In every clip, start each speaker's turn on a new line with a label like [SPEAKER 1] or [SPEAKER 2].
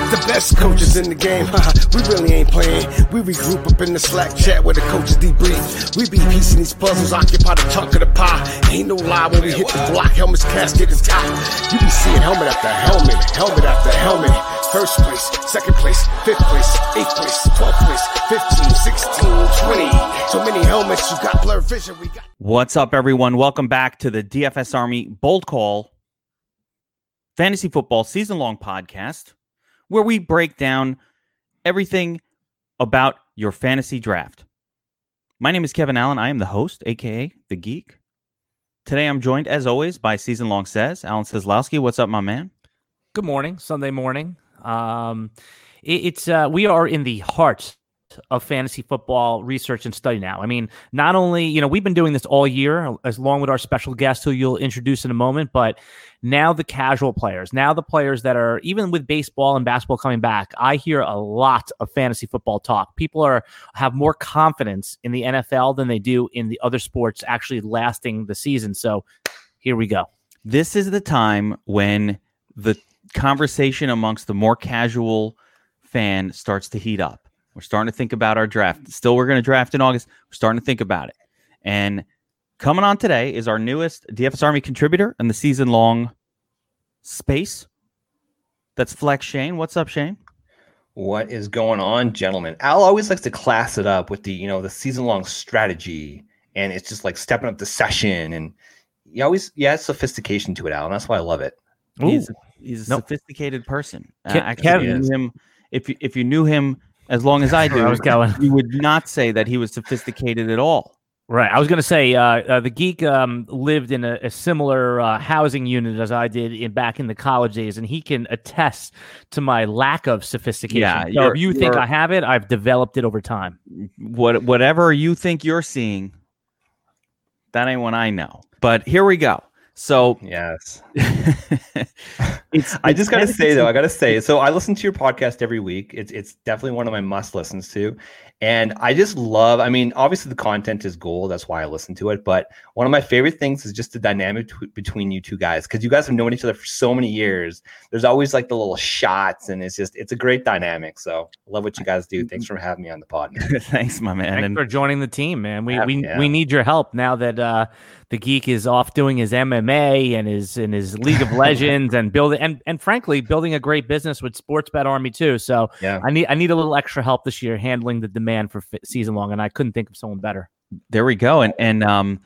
[SPEAKER 1] The best coaches in the game, we really ain't playing. We regroup up in the Slack chat where the coaches debrief. We be piecing these puzzles, occupy the chunk of the pie. Ain't no lie when we hit the block, helmet's casket is top. You be seeing helmet after helmet, helmet after helmet. First place, second place, fifth place, eighth place, 12th place, 15, 16, 20. So many helmets, you got blurred vision.
[SPEAKER 2] What's up, everyone? Welcome back to the DFS Army Bold Call Fantasy Football Season-Long Podcast, where we break down everything about your fantasy draft. My name is Kevin Allen. I am the host, a.k.a. The Geek. Today, I'm joined, as always, by Season-Long Says, Alan Seslowski. What's up, my man?
[SPEAKER 3] Good morning, Sunday morning. We are in the heart of fantasy football research and study now. I mean, not only, we've been doing this all year, along with our special guest who you'll introduce in a moment, but now the casual players, now the players that are, even with baseball and basketball coming back, I hear a lot of fantasy football talk. People have more confidence in the NFL than they do in the other sports actually lasting the season. So here we go.
[SPEAKER 2] This is the time when the conversation amongst the more casual fan starts to heat up. We're starting to think about our draft. Still, we're going to draft in August. We're starting to think about it. And coming on today is our newest DFS Army contributor in the season-long space. That's Flex Shane. What's up, Shane?
[SPEAKER 4] What is going on, gentlemen? Al always likes to class it up with the season-long strategy, and it's just like stepping up the session, and he always adds sophistication to it, Al, and that's why I love it.
[SPEAKER 2] He's a sophisticated person. If you knew him as long as I do, you would not say that he was sophisticated at all.
[SPEAKER 3] Right. I was going to say the Geek lived in a similar housing unit as I did back in the college days, and he can attest to my lack of sophistication.
[SPEAKER 2] Yeah,
[SPEAKER 3] so if you think I have it, I've developed it over time.
[SPEAKER 2] Whatever you think you're seeing, that ain't what I know. But here we go. So
[SPEAKER 4] yes, I just got to say, so I listen to your podcast every week. It's definitely one of my must listens to. And I just love, obviously the content is gold. That's why I listen to it. But one of my favorite things is just the dynamic between you two guys, because you guys have known each other for so many years. There's always like the little shots, and it's a great dynamic. So I love what you guys do. Thanks for having me on the pod.
[SPEAKER 2] Thanks, my man.
[SPEAKER 3] Thanks for joining the team, man. We need your help now that the Geek is off doing his MMA and his League of Legends and building and frankly building a great business with Sportsbet Army too. So yeah. I need a little extra help this year handling the demand for season long, and I couldn't think of someone better.
[SPEAKER 2] There we go. And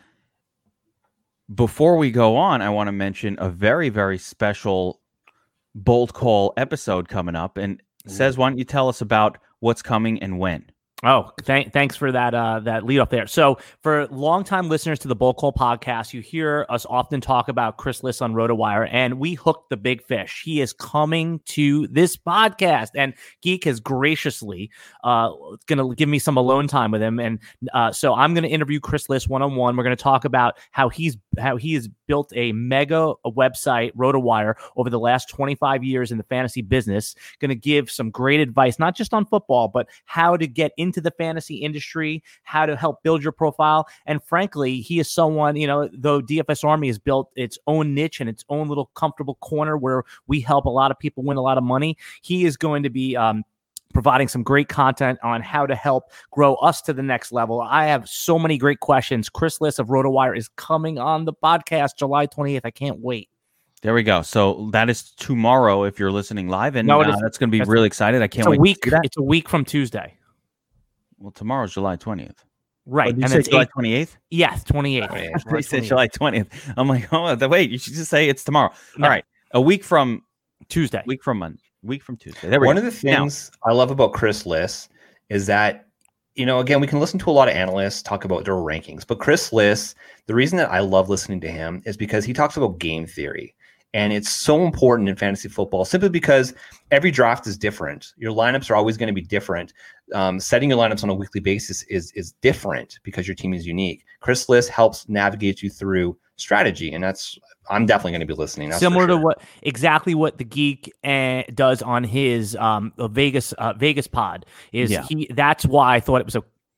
[SPEAKER 2] before we go on, I want to mention a very, very special Bold Call episode coming up. And Says, why don't you tell us about what's coming and when?
[SPEAKER 3] Oh, thanks for that lead off there. So for longtime listeners to the Bold Call podcast, you hear us often talk about Chris Liss on RotoWire, and we hooked the big fish. He is coming to this podcast, and Geek is graciously going to give me some alone time with him. And so I'm going to interview Chris Liss one-on-one. We're going to talk about how he has built a mega website, RotoWire, over the last 25 years in the fantasy business. Going to give some great advice, not just on football, but how to get into the fantasy industry, how to help build your profile. And frankly, he is someone, though DFS Army has built its own niche and its own little comfortable corner where we help a lot of people win a lot of money, he is going to be providing some great content on how to help grow us to the next level. I have so many great questions. Chris Liss of RotoWire is coming on the podcast July 28th. I can't wait.
[SPEAKER 2] There we go. So that is tomorrow if you're listening live, and that's going to be really excited. I can't wait.
[SPEAKER 3] It's a week from Tuesday.
[SPEAKER 2] Well, tomorrow's July 20th.
[SPEAKER 3] Right.
[SPEAKER 2] And it's July 28th?
[SPEAKER 3] Yes, 28th.
[SPEAKER 2] They said July 20th. I'm like, wait, you should just say it's tomorrow. No. All right. A week from
[SPEAKER 3] Tuesday.
[SPEAKER 2] Week from Tuesday.
[SPEAKER 4] There we go. One of the things I love about Chris Liss is that, again, we can listen to a lot of analysts talk about their rankings, but Chris Liss, the reason that I love listening to him is because he talks about game theory. And it's so important in fantasy football simply because every draft is different. Your lineups are always going to be different. Setting your lineups on a weekly basis is different because your team is unique. Chris Liss helps navigate you through strategy, and I'm definitely going to be listening.
[SPEAKER 3] Similar to what the Geek does on his Vegas pod. That's why I thought it was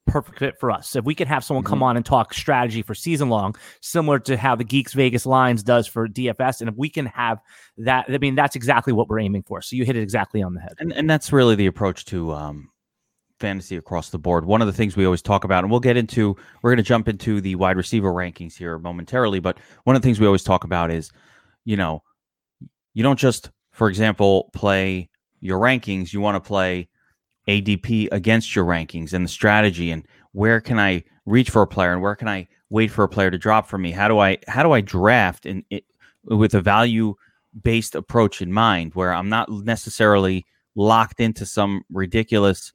[SPEAKER 3] perfect fit for us. If we could have someone come on and talk strategy for season long, similar to how the Geeks Vegas Lines does for DFS, and if we can have that, I mean, that's exactly what we're aiming for. So you hit it exactly on the head.
[SPEAKER 2] And that's really the approach to fantasy across the board. One of the things we always talk about, and we're going to jump into the wide receiver rankings here momentarily, but one of the things we always talk about is, you don't just, for example, play your rankings. You want to play ADP against your rankings and the strategy, and where can I reach for a player and where can I wait for a player to drop for me? How do I draft with a value-based approach in mind, where I'm not necessarily locked into some ridiculous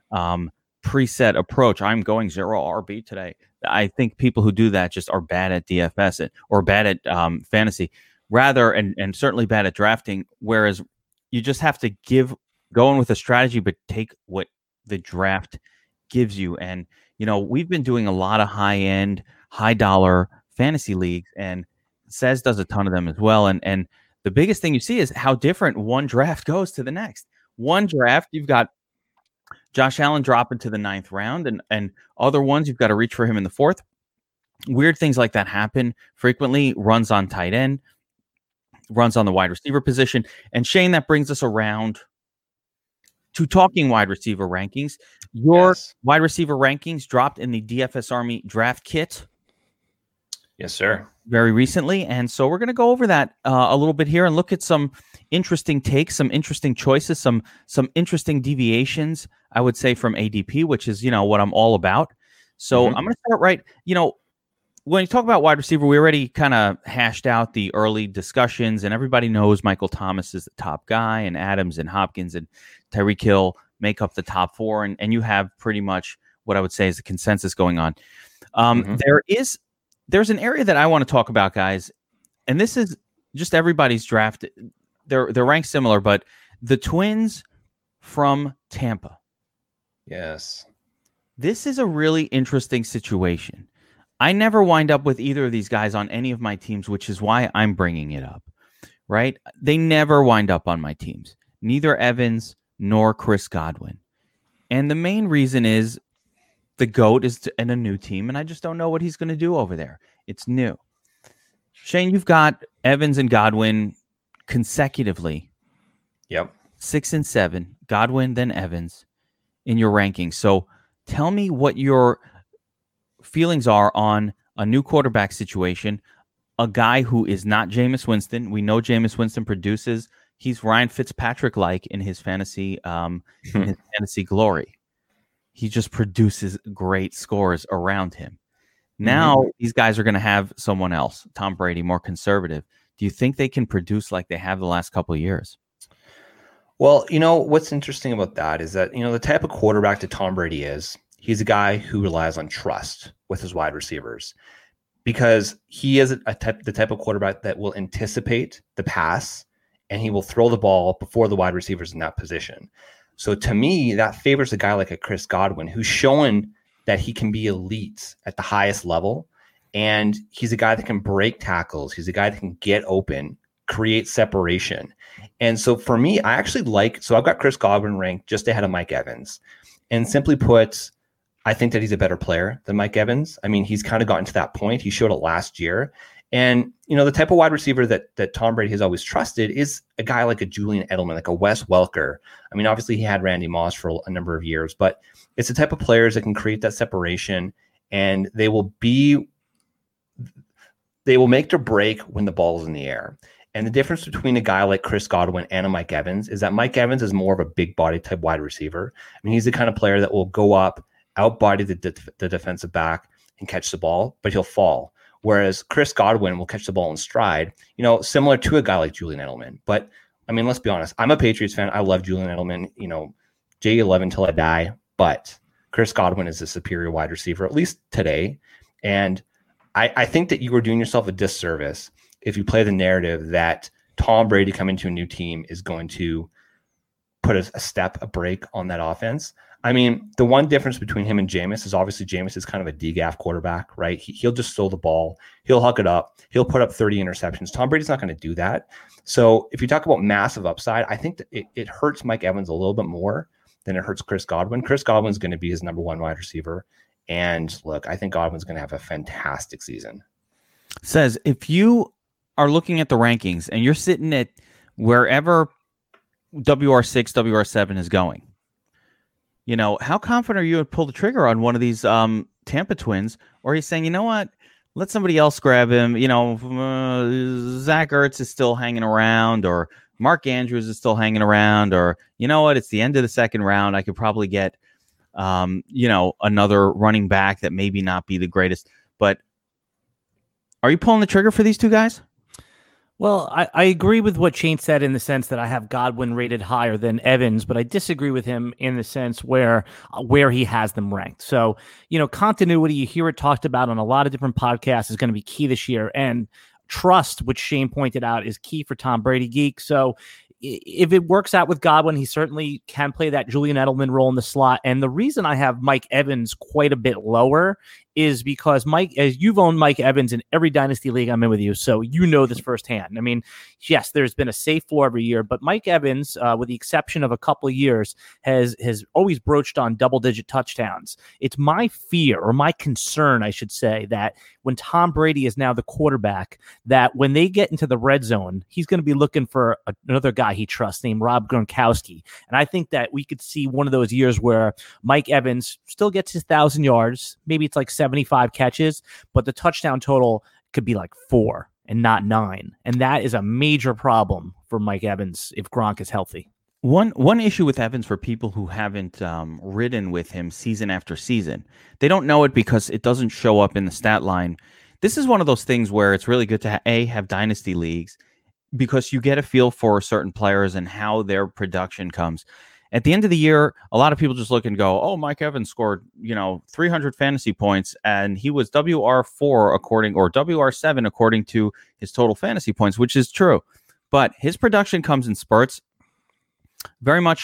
[SPEAKER 2] preset approach. I'm going 0 RB today. I think people who do that just are bad at DFS or bad at fantasy, rather, and certainly bad at drafting. Whereas you just have to go in with a strategy, but take what the draft gives you. And we've been doing a lot of high-end, high-dollar fantasy leagues, and Cez does a ton of them as well. And the biggest thing you see is how different one draft goes to the next. One draft, you've got Josh Allen drop into the 9th round, and other ones, you've got to reach for him in the 4th. Weird things like that happen frequently. Runs on tight end, runs on the wide receiver position. And Shane, that brings us around to talking wide receiver rankings. Your wide receiver rankings dropped in the DFS Army draft kit.
[SPEAKER 4] Yes, sir.
[SPEAKER 2] Very recently. And so we're going to go over that a little bit here and look at some interesting takes, some interesting choices, some interesting deviations, I would say, from ADP, which is, what I'm all about. So I'm going to start right. When you talk about wide receiver, we already kind of hashed out the early discussions, and everybody knows Michael Thomas is the top guy, and Adams and Hopkins and Tyreek Hill make up the top 4. And you have pretty much what I would say is a consensus going on. There's an area that I want to talk about, guys, and this is just everybody's draft. They're ranked similar, but the Twins from Tampa.
[SPEAKER 4] Yes.
[SPEAKER 2] This is a really interesting situation. I never wind up with either of these guys on any of my teams, which is why I'm bringing it up, right? They never wind up on my teams, neither Evans nor Chris Godwin. And the main reason is the GOAT is in a new team, and I just don't know what he's going to do over there. It's new. Shane, you've got Evans and Godwin consecutively.
[SPEAKER 4] Yep.
[SPEAKER 2] 6 and 7, Godwin, then Evans in your rankings. So tell me what your feelings are on a new quarterback situation, a guy who is not Jameis Winston. We know Jameis Winston produces. He's Ryan Fitzpatrick-like in his fantasy glory. He just produces great scores around him. Now these guys are going to have someone else, Tom Brady, more conservative. Do you think they can produce like they have the last couple of years?
[SPEAKER 4] Well, what's interesting about that is that, the type of quarterback that Tom Brady is, he's a guy who relies on trust with his wide receivers, because he is the type of quarterback that will anticipate the pass, and he will throw the ball before the wide receivers in that position. So to me, that favors a guy like a Chris Godwin, who's shown that he can be elite at the highest level. And he's a guy that can break tackles. He's a guy that can get open, create separation. And so for me, I actually I've got Chris Godwin ranked just ahead of Mike Evans. And simply put, I think that he's a better player than Mike Evans. I mean, he's kind of gotten to that point. He showed it last year. And, the type of wide receiver that Tom Brady has always trusted is a guy like a Julian Edelman, like a Wes Welker. I mean, obviously he had Randy Moss for a number of years, but it's the type of players that can create that separation, and they will make their break when the ball is in the air. And the difference between a guy like Chris Godwin and a Mike Evans is that Mike Evans is more of a big body type wide receiver. I mean, he's the kind of player that will go up, outbody the defensive back and catch the ball, but he'll fall. Whereas Chris Godwin will catch the ball in stride, similar to a guy like Julian Edelman. But I mean, let's be honest. I'm a Patriots fan. I love Julian Edelman, J11 till I die. But Chris Godwin is a superior wide receiver, at least today. And I think that you are doing yourself a disservice if you play the narrative that Tom Brady coming to a new team is going to put a break on that offense. I mean, the one difference between him and Jameis is obviously Jameis is kind of a DGAF quarterback, right? He'll just throw the ball. He'll huck it up. He'll put up 30 interceptions. Tom Brady's not going to do that. So if you talk about massive upside, I think that it hurts Mike Evans a little bit more then it hurts Chris Godwin. Chris Godwin's going to be his number one wide receiver. And look, I think Godwin's going to have a fantastic season.
[SPEAKER 2] Says, if you are looking at the rankings and you're sitting at wherever WR6, WR7 is going, how confident are you to pull the trigger on one of these Tampa twins? Or are you saying, you know what, let somebody else grab him? Zach Ertz is still hanging around, or Mark Andrews is still hanging around, or you know what, it's the end of the second round. I could probably get, another running back that maybe not be the greatest. But are you pulling the trigger for these two guys?
[SPEAKER 3] Well, I agree with what Shane said in the sense that I have Godwin rated higher than Evans, but I disagree with him in the sense where he has them ranked. So, continuity, you hear it talked about on a lot of different podcasts, is going to be key this year. And trust, which Shane pointed out, is key for Tom Brady Geek. So if it works out with Godwin, he certainly can play that Julian Edelman role in the slot. And the reason I have Mike Evans quite a bit lower is because you've owned Mike Evans in every dynasty league I'm in with you, so you know this firsthand. I mean, yes, there's been a safe floor every year, but Mike Evans, with the exception of a couple of years, has always broached on double-digit touchdowns. It's my fear, or my concern, I should say, that when Tom Brady is now the quarterback, that when they get into the red zone, he's going to be looking for another guy he trusts named Rob Gronkowski. And I think that we could see one of those years where Mike Evans still gets his 1,000 yards. Maybe it's like 75 catches, but the touchdown total could be like 4 and not 9. And that is a major problem for Mike Evans if Gronk is healthy.
[SPEAKER 2] One issue with Evans, for people who haven't ridden with him season after season, they don't know it because it doesn't show up in the stat line. This is one of those things where it's really good to have dynasty leagues, because you get a feel for certain players and how their production comes. At the end of the year, a lot of people just look and go, oh, Mike Evans scored, 300 fantasy points, and he was WR4 or WR7 according to his total fantasy points, which is true. But his production comes in spurts, very much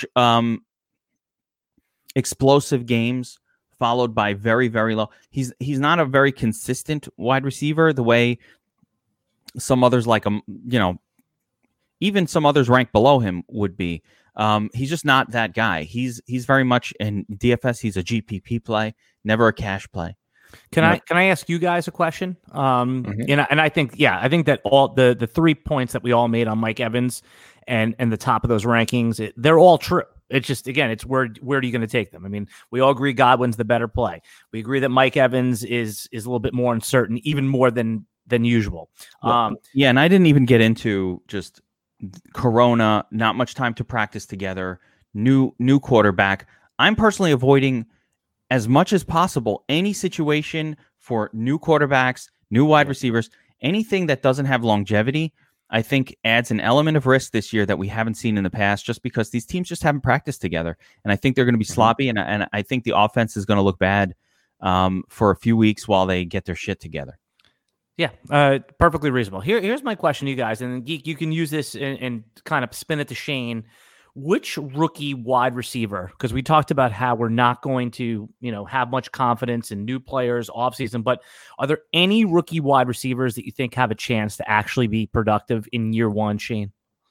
[SPEAKER 2] explosive games followed by very, very low. He's not a very consistent wide receiver the way some others like him, even some others ranked below him would be. He's just not that guy. He's very much in DFS. He's a GPP play, never a cash play.
[SPEAKER 3] Can I ask you guys a question? And I think that all the 3 points that we all made on Mike Evans and the top of those rankings, they're all true. It's just, again, it's where are you going to take them? I mean, we all agree Godwin's the better play. We agree that Mike Evans is a little bit more uncertain, even more than usual.
[SPEAKER 2] Yeah, and I didn't even get into just Corona, not much time to practice together, new quarterback. I'm personally avoiding as much as possible any situation for new quarterbacks, new wide receivers, anything that doesn't have longevity. I think adds an element of risk this year that we haven't seen in the past, just because these teams just haven't practiced together. And I think they're going to be sloppy, and I think the offense is going to look bad for a few weeks while they get their shit together.
[SPEAKER 3] Yeah, perfectly reasonable. Here's my question to you guys, and Geek, you can use this and kind of spin it to Shane. Which rookie wide receiver, because we talked about how we're not going to, have much confidence in new players offseason, but are there any rookie wide receivers that you think have a chance to actually be productive in year one, Shane?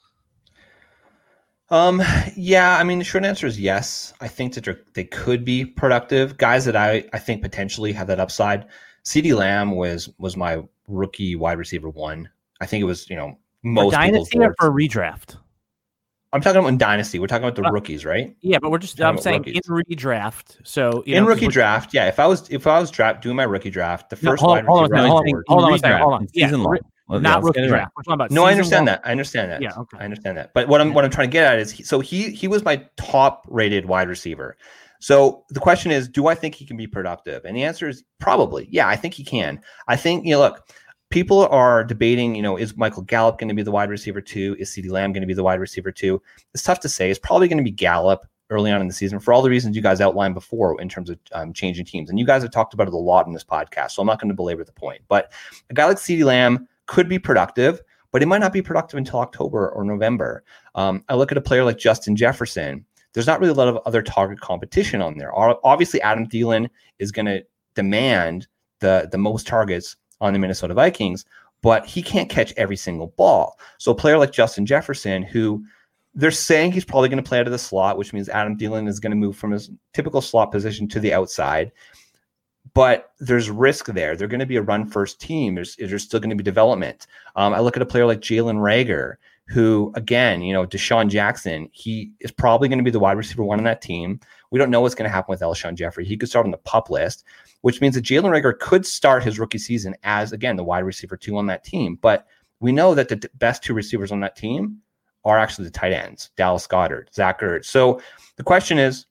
[SPEAKER 4] Yeah, I mean, the short answer is yes. I think that they could be productive. Guys that I think potentially have that upside. CeeDee Lamb was my rookie wide receiver 1. I think it was, most
[SPEAKER 3] for dynasty or for redraft.
[SPEAKER 4] I'm talking about in dynasty. We're talking about the rookies, right?
[SPEAKER 3] Yeah, but I'm saying rookies. In redraft. So
[SPEAKER 4] rookie draft, yeah. If I was doing my rookie draft, the first wide receiver.
[SPEAKER 3] Hold on. Yeah, not rookie draft. We're talking about.
[SPEAKER 4] No, I understand that.
[SPEAKER 3] Yeah, okay.
[SPEAKER 4] I understand that. But what I'm trying to get at is, he was my top rated wide receiver. So the question is, do I think he can be productive? And the answer is probably, yeah. I think he can. I think look. People are debating, is Michael Gallup going to be the wide receiver 2? Is CeeDee Lamb going to be the wide receiver 2? It's tough to say. It's probably going to be Gallup early on in the season for all the reasons you guys outlined before in terms of changing teams. And you guys have talked about it a lot in this podcast, so I'm not going to belabor the point. But a guy like CeeDee Lamb could be productive, but it might not be productive until October or November. I look at a player like Justin Jefferson. There's not really a lot of other target competition on there. Obviously, Adam Thielen is going to demand the most targets on the Minnesota Vikings, but he can't catch every single ball. So a player like Justin Jefferson, who they're saying he's probably going to play out of the slot, which means Adam Thielen is going to move from his typical slot position to the outside. But there's risk there. They're going to be a run-first team. There's still going to be development. I look at a player like Jalen Reagor, who, again, Deshaun Jackson, he is probably going to be the wide receiver 1 on that team. We don't know what's going to happen with Alshon Jeffrey. He could start on the PUP list, which means that Jalen Reagor could start his rookie season as, again, the wide receiver 2 on that team. But we know that the best 2 receivers on that team are actually the tight ends, Dallas Goedert, Zach Ertz. So the question is,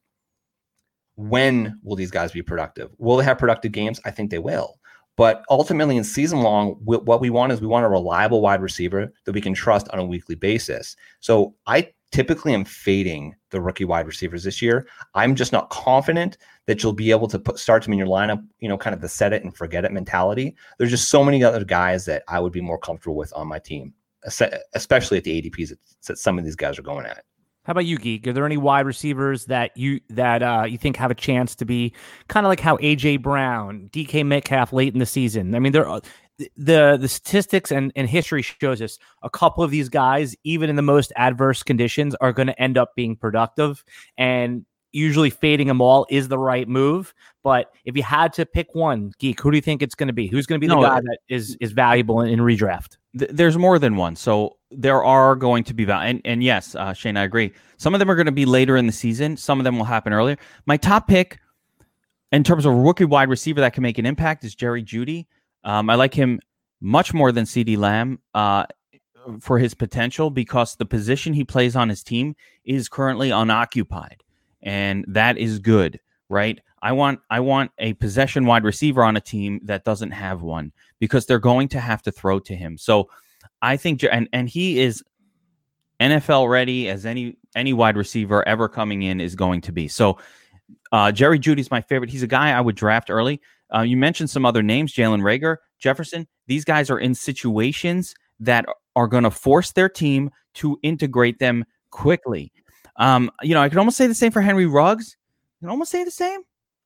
[SPEAKER 4] when will these guys be productive? Will they have productive games? I think they will. But ultimately, in season long, what we want a reliable wide receiver that we can trust on a weekly basis. So I typically am fading the rookie wide receivers this year. I'm just not confident that you'll be able to start them in your lineup, kind of the set it and forget it mentality. There's just so many other guys that I would be more comfortable with on my team, especially at the ADPs that some of these guys are going at.
[SPEAKER 3] How about you, Geek? Are there any wide receivers that you think have a chance to be kind of like how AJ Brown, DK Metcalf late in the season? I mean, the statistics and history shows us a couple of these guys, even in the most adverse conditions, are going to end up being productive, and usually fading them all is the right move. But if you had to pick one, Geek, who do you think it's going to be? Who's going to be the guy that is valuable in redraft?
[SPEAKER 2] There's more than one. So there are going to be and yes, Shane, I agree. Some of them are going to be later in the season. Some of them will happen earlier. My top pick in terms of rookie wide receiver that can make an impact is Jerry Jeudy. I like him much more than CeeDee Lamb for his potential, because the position he plays on his team is currently unoccupied, and that is good, right? I want a possession wide receiver on a team that doesn't have one, because they're going to have to throw to him. So I think, and he is NFL ready as any wide receiver ever coming in is going to be. So Jerry Jeudy is my favorite. He's a guy I would draft early. You mentioned some other names, Jalen Reagor, Jefferson. These guys are in situations that are going to force their team to integrate them quickly. I could almost say the same for Henry Ruggs. I can almost say the same.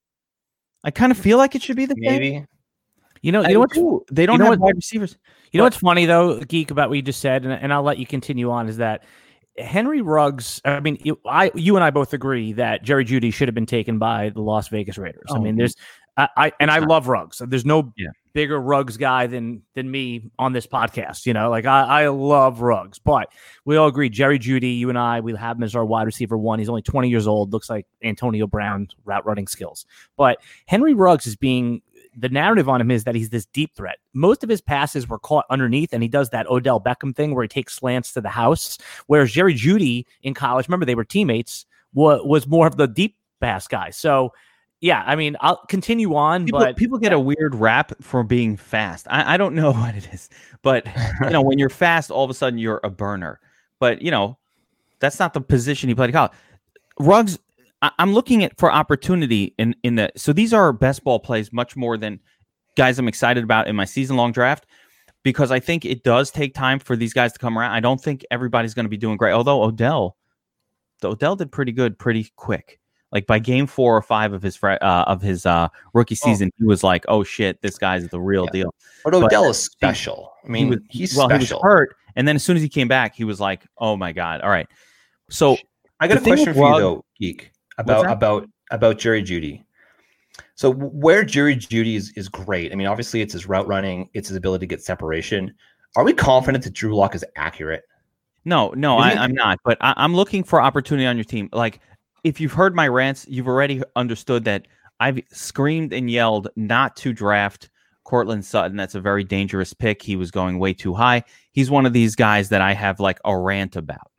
[SPEAKER 2] I kind of feel like it should be the same.
[SPEAKER 4] Maybe.
[SPEAKER 3] You know what?
[SPEAKER 2] They don't have wide receivers.
[SPEAKER 3] What's funny though, Geek, about what you just said, and I'll let you continue on, is that Henry Ruggs. I mean, you and I both agree that Jerry Jeudy should have been taken by the Las Vegas Raiders. I mean, I love Ruggs. There's no bigger Ruggs guy than me on this podcast. I love Ruggs, but we all agree Jerry Jeudy, you and I, we have him as our wide receiver 1. He's only 20 years old. Looks like Antonio Brown route running skills. But Henry Ruggs the narrative on him is that he's this deep threat. Most of his passes were caught underneath, and he does that Odell Beckham thing where he takes slants to the house. Whereas Jerry Jeudy in college, remember they were teammates, was more of the deep pass guy. So yeah, I mean, I'll continue on.
[SPEAKER 2] People get a weird rap for being fast. I don't know what it is, but when you're fast, all of a sudden you're a burner. But that's not the position he played in college. Ruggs, I'm looking for opportunity in the. So these are best ball plays much more than guys I'm excited about in my season long draft, because I think it does take time for these guys to come around. I don't think everybody's going to be doing great. Although Odell did pretty good, pretty quick. Like by game 4 or 5 of his rookie season, he was like, "Oh shit, this guy's the real deal."
[SPEAKER 4] But Odell is special. He's special.
[SPEAKER 2] He was hurt, and then as soon as he came back, he was like, "Oh my god, all right." So
[SPEAKER 4] I got a question for you though, Geek, about Jerry Jeudy. So where Jerry Jeudy is great. I mean, obviously it's his route running, it's his ability to get separation. Are we confident that Drew Lock is accurate?
[SPEAKER 2] No, I'm not. But I'm looking for opportunity on your team. Like, if you've heard my rants, you've already understood that I've screamed and yelled not to draft Courtland Sutton. That's a very dangerous pick. He was going way too high. He's one of these guys that I have like a rant about.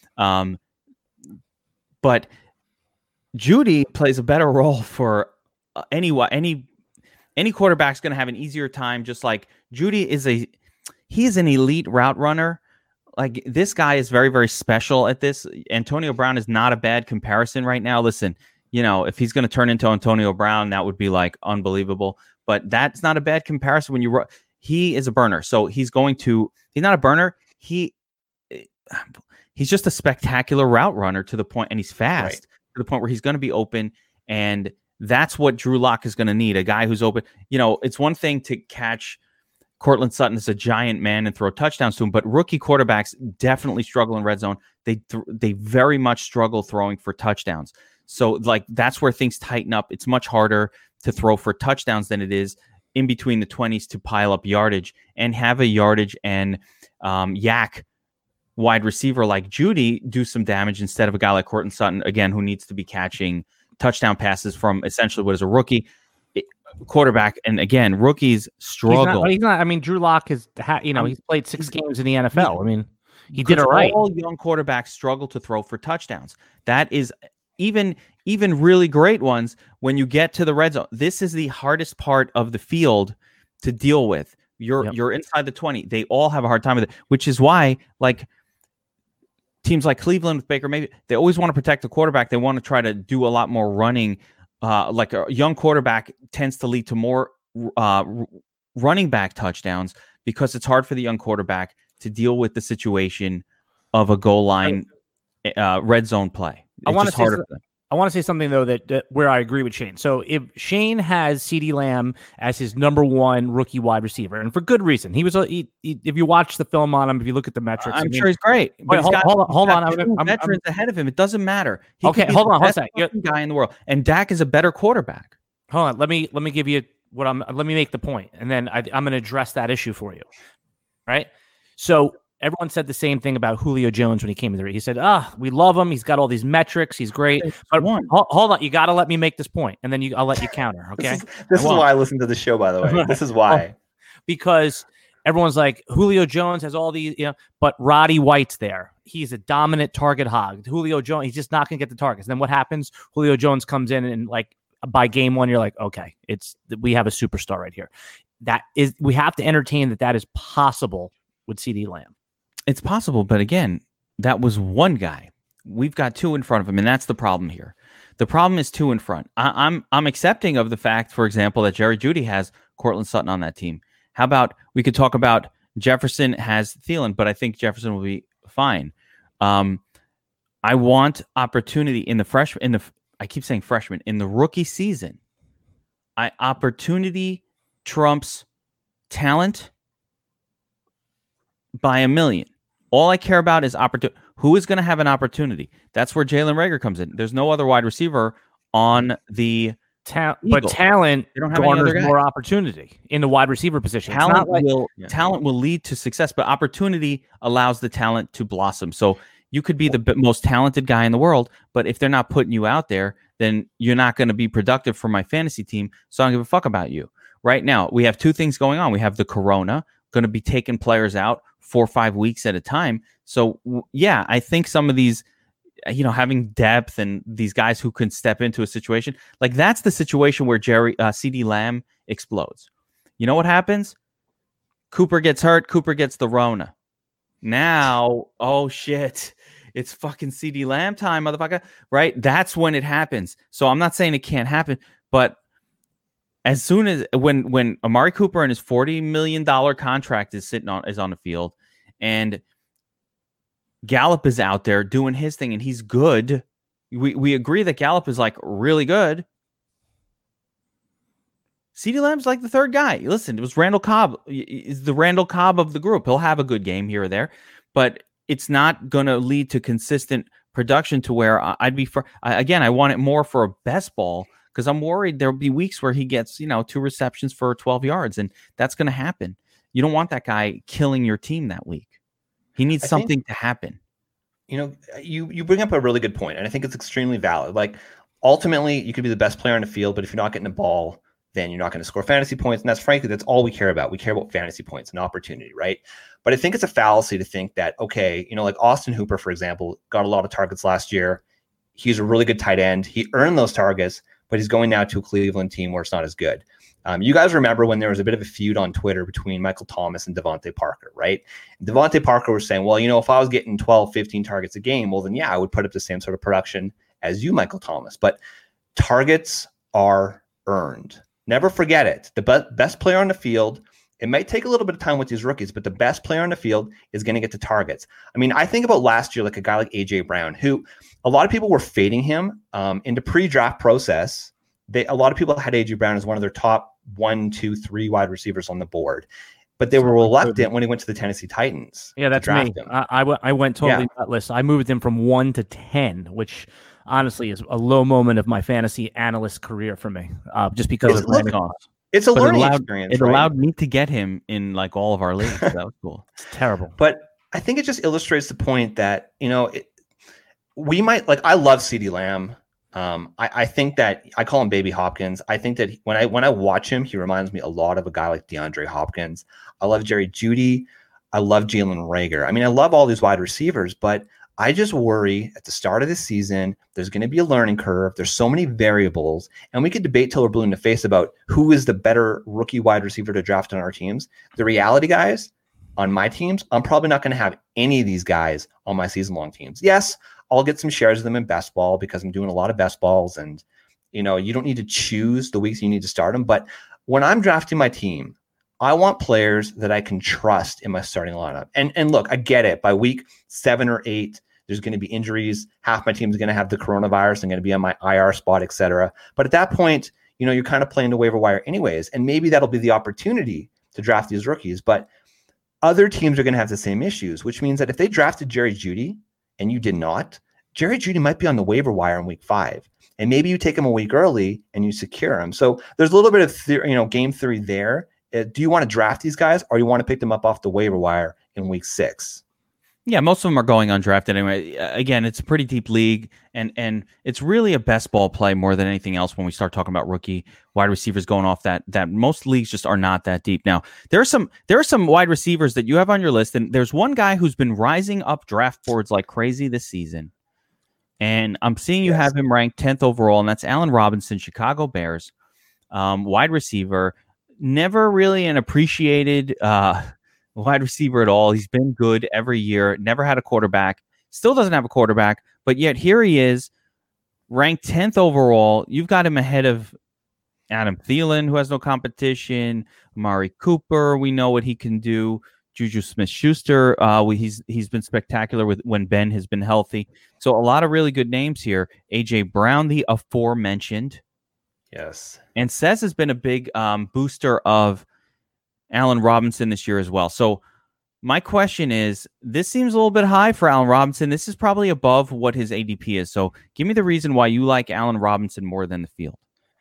[SPEAKER 2] But Jeudy plays a better role for any quarterback's going to have an easier time. Just like Jeudy is an elite route runner. Like, this guy is very, very special at this. Antonio Brown is not a bad comparison right now. Listen, if he's going to turn into Antonio Brown, that would be like unbelievable. But that's not a bad comparison when he is a burner. So he's not a burner. He's just a spectacular route runner to the point, and he's fast to the point where he's going to be open. And that's what Drew Lock is going to need. A guy who's open. It's one thing to catch Cortland Sutton is a giant man and throw touchdowns to him, but rookie quarterbacks definitely struggle in red zone. They very much struggle throwing for touchdowns. So like that's where things tighten up. It's much harder to throw for touchdowns than it is in between the 20s to pile up yardage and have a yardage and yak wide receiver like Judy do some damage instead of a guy like Cortland Sutton, again, who needs to be catching touchdown passes from essentially what is a rookie quarterback. And again, rookies struggle.
[SPEAKER 3] He's not. I mean, Drew Lock he's played 6 games in the NFL. I mean, he did it right.
[SPEAKER 2] All young quarterbacks struggle to throw for touchdowns. That is even really great ones when you get to the red zone. This is the hardest part of the field to deal with. You're inside the 20. They all have a hard time with it, which is why like teams like Cleveland with Baker Mayfield, they always want to protect the quarterback. They want to try to do a lot more running. Like a young quarterback tends to lead to more running back touchdowns because it's hard for the young quarterback to deal with the situation of a goal line red zone play.
[SPEAKER 3] I want to say something though that where I agree with Shane. So if Shane has CeeDee Lamb as his number 1 rookie wide receiver, and for good reason, he was. If you watch the film on him, if you look at the metrics,
[SPEAKER 2] I'm sure he's great.
[SPEAKER 3] But hold on.
[SPEAKER 2] I'm veterans ahead of him. It doesn't matter.
[SPEAKER 3] Hold on. Hold on.
[SPEAKER 2] Guy in the world, and Dak is a better quarterback.
[SPEAKER 3] Hold on. Let me give you let me make the point, and then I'm going to address that issue for you. Right. So everyone said the same thing about Julio Jones when he came in there. He said, we love him. He's got all these metrics. He's great. But hold on. You got to let me make this point, and then I'll let you counter. Okay.
[SPEAKER 4] This is why I listen to the show, by the way. This is why.
[SPEAKER 3] Because everyone's like, Julio Jones has all these, but Roddy White's there. He's a dominant target hog. Julio Jones, he's just not going to get the targets. And then what happens? Julio Jones comes in and like by game 1, you're like, okay, we have a superstar right here. We have to entertain that is possible with CeeDee Lamb.
[SPEAKER 2] It's possible, but again, that was one guy. We've got 2 in front of him, and that's the problem here. The problem is 2 in front. I'm accepting of the fact, for example, that Jerry Jeudy has Cortland Sutton on that team. How about we could talk about Jefferson has Thielen, but I think Jefferson will be fine. I want opportunity in the freshman. I keep saying freshman in the rookie season. Opportunity trumps talent by a million. All I care about is opportunity. Who is going to have an opportunity? That's where Jalen Reagor comes in. There's no other wide receiver on the
[SPEAKER 3] but talent garners more opportunity in the wide receiver position.
[SPEAKER 2] Talent will lead to success, but opportunity allows the talent to blossom. So you could be the most talented guy in the world, but if they're not putting you out there, then you're not going to be productive for my fantasy team. So I don't give a fuck about you. Right now, we have 2 things going on. We have the corona going to be taking players out 4 or 5 weeks at a time. So yeah, I think some of these, having depth and these guys who can step into a situation, like that's the situation where CeeDee Lamb explodes. You know what happens? Cooper gets hurt. Cooper gets the Rona. Now, oh shit, it's fucking CeeDee Lamb time, motherfucker. Right? That's when it happens. So I'm not saying it can't happen, but as soon as when Amari Cooper and his $40 million contract is on the field, and Gallup is out there doing his thing, and he's good. We agree that Gallup is like really good. CeeDee Lamb's like the 3rd guy. Listen, it was Randall Cobb. Is the Randall Cobb of the group. He'll have a good game here or there, but it's not going to lead to consistent production to where I'd be I want it more for a best ball. Because I'm worried there'll be weeks where he gets, 2 receptions for 12 yards, and that's going to happen. You don't want that guy killing your team that week. He needs something to happen.
[SPEAKER 4] You bring up a really good point, and I think it's extremely valid. Like, ultimately, you could be the best player on the field, but if you're not getting the ball, then you're not going to score fantasy points, and that's all we care about. We care about fantasy points and opportunity, right? But I think it's a fallacy to think that, okay, like Austin Hooper, for example, got a lot of targets last year. He's a really good tight end. He earned those targets, but he's going now to a Cleveland team where it's not as good. You guys remember when there was a bit of a feud on Twitter between Michael Thomas and Devontae Parker, right? Devontae Parker was saying, well, if I was getting 12, 15 targets a game, well, then yeah, I would put up the same sort of production as you, Michael Thomas. But targets are earned. Never forget it. The best player on the field, it might take a little bit of time with these rookies, but the best player on the field is going to get the targets. I mean, I think about last year, like a guy like A.J. Brown, who a lot of people were fading him in the pre-draft process. A lot of people had A.J. Brown as one of their top 1, 2, 3 wide receivers on the board. but they were reluctant when he went to the Tennessee Titans.
[SPEAKER 3] Yeah, that's me. I went totally nutless. I moved him from 1 to 10, which honestly is a low moment of my fantasy analyst career for me, just because of landing off.
[SPEAKER 4] It's a learning experience.
[SPEAKER 2] It allowed me to get him in like all of our leagues. That was cool.
[SPEAKER 3] It's terrible.
[SPEAKER 4] But I think it just illustrates the point that, we might I love CeeDee Lamb. I think that I call him Baby Hopkins. I think that when I watch him, he reminds me a lot of a guy like DeAndre Hopkins. I love Jerry Jeudy. I love Jalen Reagor. I mean, I love all these wide receivers, but I just worry at the start of the season, there's going to be a learning curve. There's so many variables, and we could debate till we're blue in the face about who is the better rookie wide receiver to draft on our teams. The reality, guys, on my teams, I'm probably not going to have any of these guys on my season-long teams. Yes, I'll get some shares of them in best ball because I'm doing a lot of best balls, and you don't need to choose the weeks you need to start them. But when I'm drafting my team, I want players that I can trust in my starting lineup. And look, I get it. By week 7 or 8, there's going to be injuries. Half my team is going to have the coronavirus. I'm going to be on my IR spot, etc. But at that point, you're kind of playing the waiver wire anyways. And maybe that'll be the opportunity to draft these rookies. But other teams are going to have the same issues, which means that if they drafted Jerry Jeudy and you did not, Jerry Jeudy might be on the waiver wire in week 5. And maybe you take him a week early and you secure him. So there's a little bit of game theory there. Do you want to draft these guys, or you want to pick them up off the waiver wire in week 6?
[SPEAKER 2] Yeah, most of them are going undrafted anyway. Again, it's a pretty deep league, and it's really a best ball play more than anything else when we start talking about rookie wide receivers going off that most leagues just are not that deep. Now, there are some wide receivers that you have on your list, and there's one guy who's been rising up draft boards like crazy this season. And I'm seeing you have him ranked 10th overall, and that's Allen Robinson, Chicago Bears, wide receiver. Never really an appreciated wide receiver at all. He's been good every year. Never had a quarterback. Still doesn't have a quarterback. But yet here he is, ranked 10th overall. You've got him ahead of Adam Thielen, who has no competition. Amari Cooper, we know what he can do. Juju Smith-Schuster, he's been spectacular when Ben has been healthy. So a lot of really good names here. A.J. Brown, the aforementioned.
[SPEAKER 4] Yes.
[SPEAKER 2] And Cez has been a big booster of Allen Robinson this year as well. So my question is, this seems a little bit high for Allen Robinson. This is probably above what his ADP is. So give me the reason why you like Allen Robinson more than the field.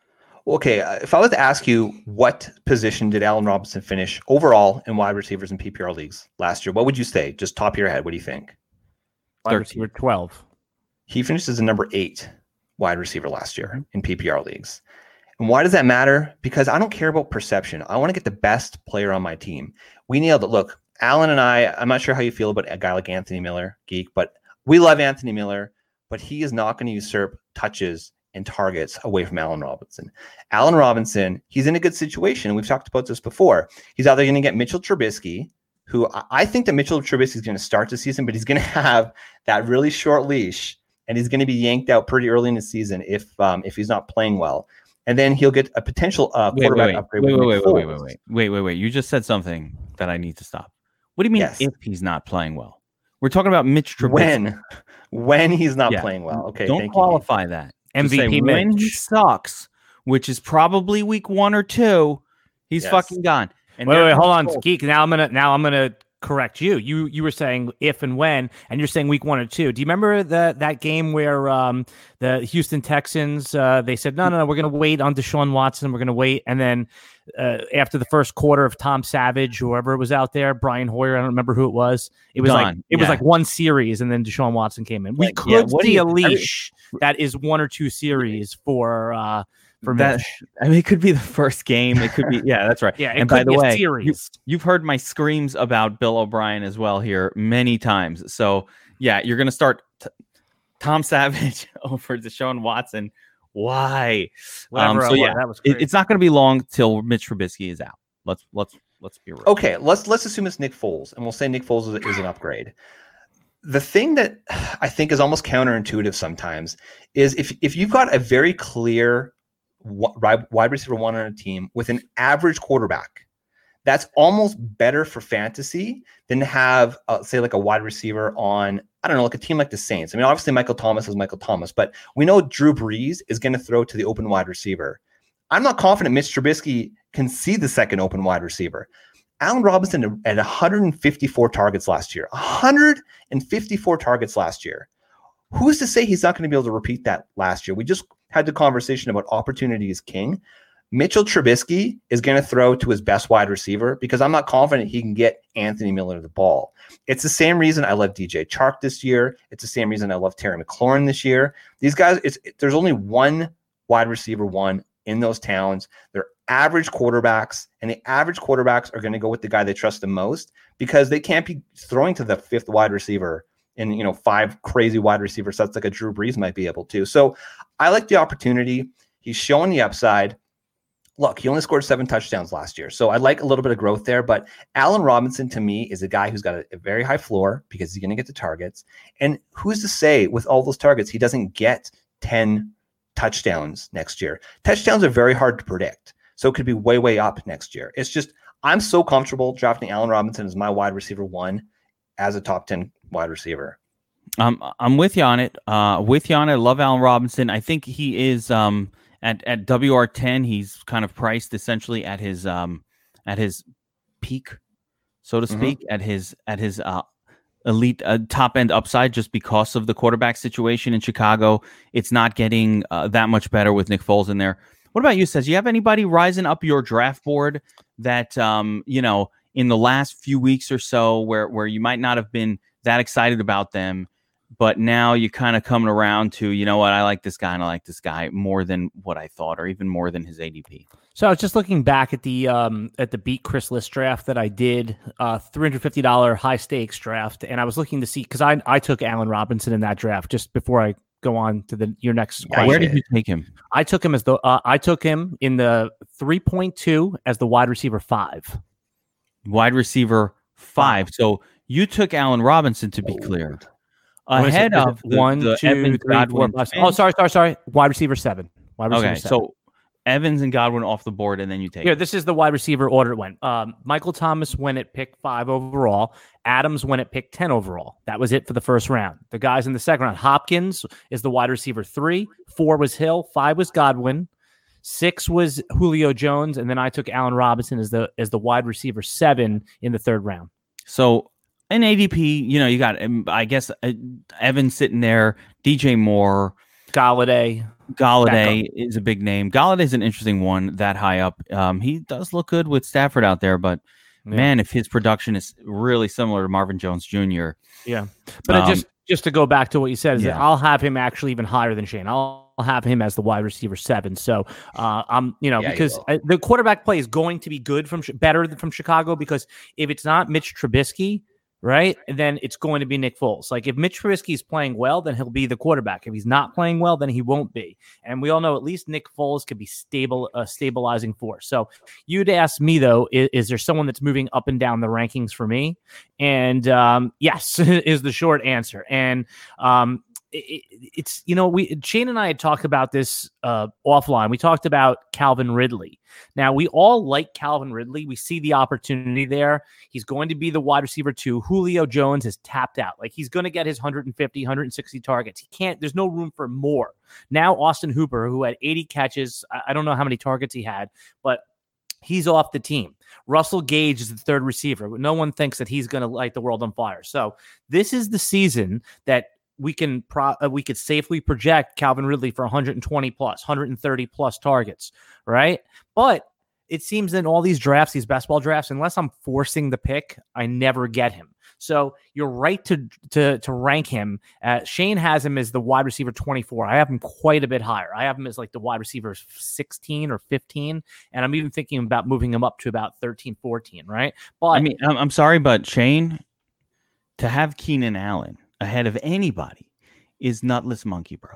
[SPEAKER 4] Okay, if I was to ask you what position did Allen Robinson finish overall in wide receivers in PPR leagues last year, what would you say? Just top of your head, what do you think?
[SPEAKER 3] Wide receiver 12.
[SPEAKER 4] He finished as a number 8 wide receiver last year in PPR leagues. And why does that matter? Because I don't care about perception. I want to get the best player on my team. We nailed it. Look, Alan and I'm not sure how you feel about a guy like Anthony Miller, Geek, but we love Anthony Miller, but he is not going to usurp touches and targets away from Allen Robinson. Allen Robinson, he's in a good situation. We've talked about this before. He's either going to get Mitchell Trubisky, who I think that Mitchell Trubisky is going to start the season, but he's going to have that really short leash, and he's going to be yanked out pretty early in the season if he's not playing well. And then he'll get a potential quarterback upgrade.
[SPEAKER 2] Wait. You just said something that I need to stop. What do you mean if he's not playing well? We're talking about Mitch Trubisky.
[SPEAKER 4] When he's not playing well. Okay,
[SPEAKER 2] don't qualify that.
[SPEAKER 3] MVP
[SPEAKER 2] when he sucks, which is probably week 1 or 2, he's fucking gone. And
[SPEAKER 3] wait, hold on, Geek. Now I'm gonna correct you. You were saying if and when, and you're saying week 1 or 2. Do you remember that game where the Houston Texans they said no, we're gonna wait on Deshaun Watson, we're gonna wait, and then after the first quarter of Tom Savage, whoever was out there, Brian Hoyer, I don't remember who it was. It was was like one series, and then Deshaun Watson came in. We could see a leash that is 1 or 2 series for that.
[SPEAKER 2] I mean, it could be the first game. It could be, that's right.
[SPEAKER 3] Yeah,
[SPEAKER 2] and by the way, you've heard my screams about Bill O'Brien as well here many times. So you're going to start Tom Savage over Deshaun Watson. Why?
[SPEAKER 3] That was crazy.
[SPEAKER 2] It's not going to be long till Mitch Trubisky is out. Let's be real.
[SPEAKER 4] Okay, let's assume it's Nick Foles, and we'll say Nick Foles is an upgrade. The thing that I think is almost counterintuitive sometimes is if you've got a very clear wide receiver 1 on a team with an average quarterback, that's almost better for fantasy than to have say like a wide receiver on, I don't know, like a team like the Saints. I mean, obviously Michael Thomas is Michael Thomas, but we know Drew Brees is going to throw to the open wide receiver. I'm not confident Mitch Trubisky can see the second open wide receiver. Allen Robinson had 154 targets last year. 154 targets last year. Who's to say he's not going to be able to repeat that last year? We just had the conversation about opportunity is king. Mitchell Trubisky is going to throw to his best wide receiver because I'm not confident he can get Anthony Miller the ball. It's the same reason I love DJ Chark this year. It's the same reason I love Terry McLaurin this year. These guys, there's only one wide receiver one in those towns. They're average quarterbacks, and the average quarterbacks are going to go with the guy they trust the most because they can't be throwing to the fifth wide receiver in 5 crazy wide receiver sets like a Drew Brees might be able to. So I like the opportunity. He's showing the upside. Look, he only scored 7 touchdowns last year. So I like a little bit of growth there. But Allen Robinson, to me, is a guy who's got a very high floor because he's going to get the targets. And who's to say with all those targets, he doesn't get 10 touchdowns next year? Touchdowns are very hard to predict. So it could be way, way up next year. It's just, I'm so comfortable drafting Allen Robinson as my wide receiver 1 as a top 10 wide receiver.
[SPEAKER 2] I'm with you on it. I love Allen Robinson. I think he is at WR10. He's kind of priced essentially at his peak, so to speak, at his elite top end upside, just because of the quarterback situation in Chicago. It's not getting that much better with Nick Foles in there. What about you, Says? You have anybody rising up your draft board that in the last few weeks or so where you might not have been that excited about them, but now you're kind of coming around to, you know what, I like this guy and I like this guy more than what I thought, or even more than his ADP.
[SPEAKER 3] So I was just looking back at the Beat Chris List draft that I did, $350 high stakes draft, and I was looking to see, because I took Allen Robinson in that draft. Just before I go on to your next question,
[SPEAKER 2] where did you take him?
[SPEAKER 3] I took him I took him in the 3.2 as the wide receiver 5.
[SPEAKER 2] Wide receiver 5. So you took Allen Robinson, to be clear, ahead of the 1, 2, 3, 4, 5.
[SPEAKER 3] Oh, sorry. Wide receiver 7.
[SPEAKER 2] Okay, so Evans and Godwin off the board, and then you take.
[SPEAKER 3] Here, this is the wide receiver order it went. Michael Thomas went at pick 5 overall. Adams went at pick 10 overall. That was it for the first round. The guys in the second round: Hopkins is the wide receiver 3. 4 was Hill. 5 was Godwin. 6 was Julio Jones, and then I took Allen Robinson as the wide receiver 7 in the third round.
[SPEAKER 2] So in ADP, you got, I guess, Evans sitting there, DJ Moore,
[SPEAKER 3] Galladay
[SPEAKER 2] is a big name. Galladay is an interesting one that high up. He does look good with Stafford out there, but man, if his production is really similar to Marvin Jones Jr.
[SPEAKER 3] Yeah. But just to go back to what you said, that I'll have him actually even higher than Shane. I'll have him as the wide receiver 7. So because the quarterback play is going to be good better from Chicago, because if it's not Mitch Trubisky, right, then it's going to be Nick Foles. Like, if Mitch Trubisky is playing well, then he'll be the quarterback. If he's not playing well, then he won't be. And we all know at least Nick Foles could be a stabilizing force. So you'd ask me, though, is there someone that's moving up and down the rankings for me? And yes, is the short answer. And it's Shane and I had talked about this offline. We talked about Calvin Ridley. Now, we all like Calvin Ridley. We see the opportunity there. He's going to be the wide receiver 2. Julio Jones is tapped out. Like, he's going to get his 150, 160 targets. There's no room for more. Now, Austin Hooper, who had 80 catches, I don't know how many targets he had, but he's off the team. Russell Gage is the third receiver. No one thinks that he's going to light the world on fire. So this is the season that we could safely project Calvin Ridley for 120 plus, 130 plus targets, right? But it seems in all these drafts, these best ball drafts, unless I'm forcing the pick, I never get him. So you're right to rank him. Shane has him as the wide receiver 24. I have him quite a bit higher. I have him as like the wide receiver 16 or 15, and I'm even thinking about moving him up to about 13, 14, right? But
[SPEAKER 2] I mean, I'm sorry, but Shane, to have Keenan Allen ahead of anybody is nutless monkey, bro.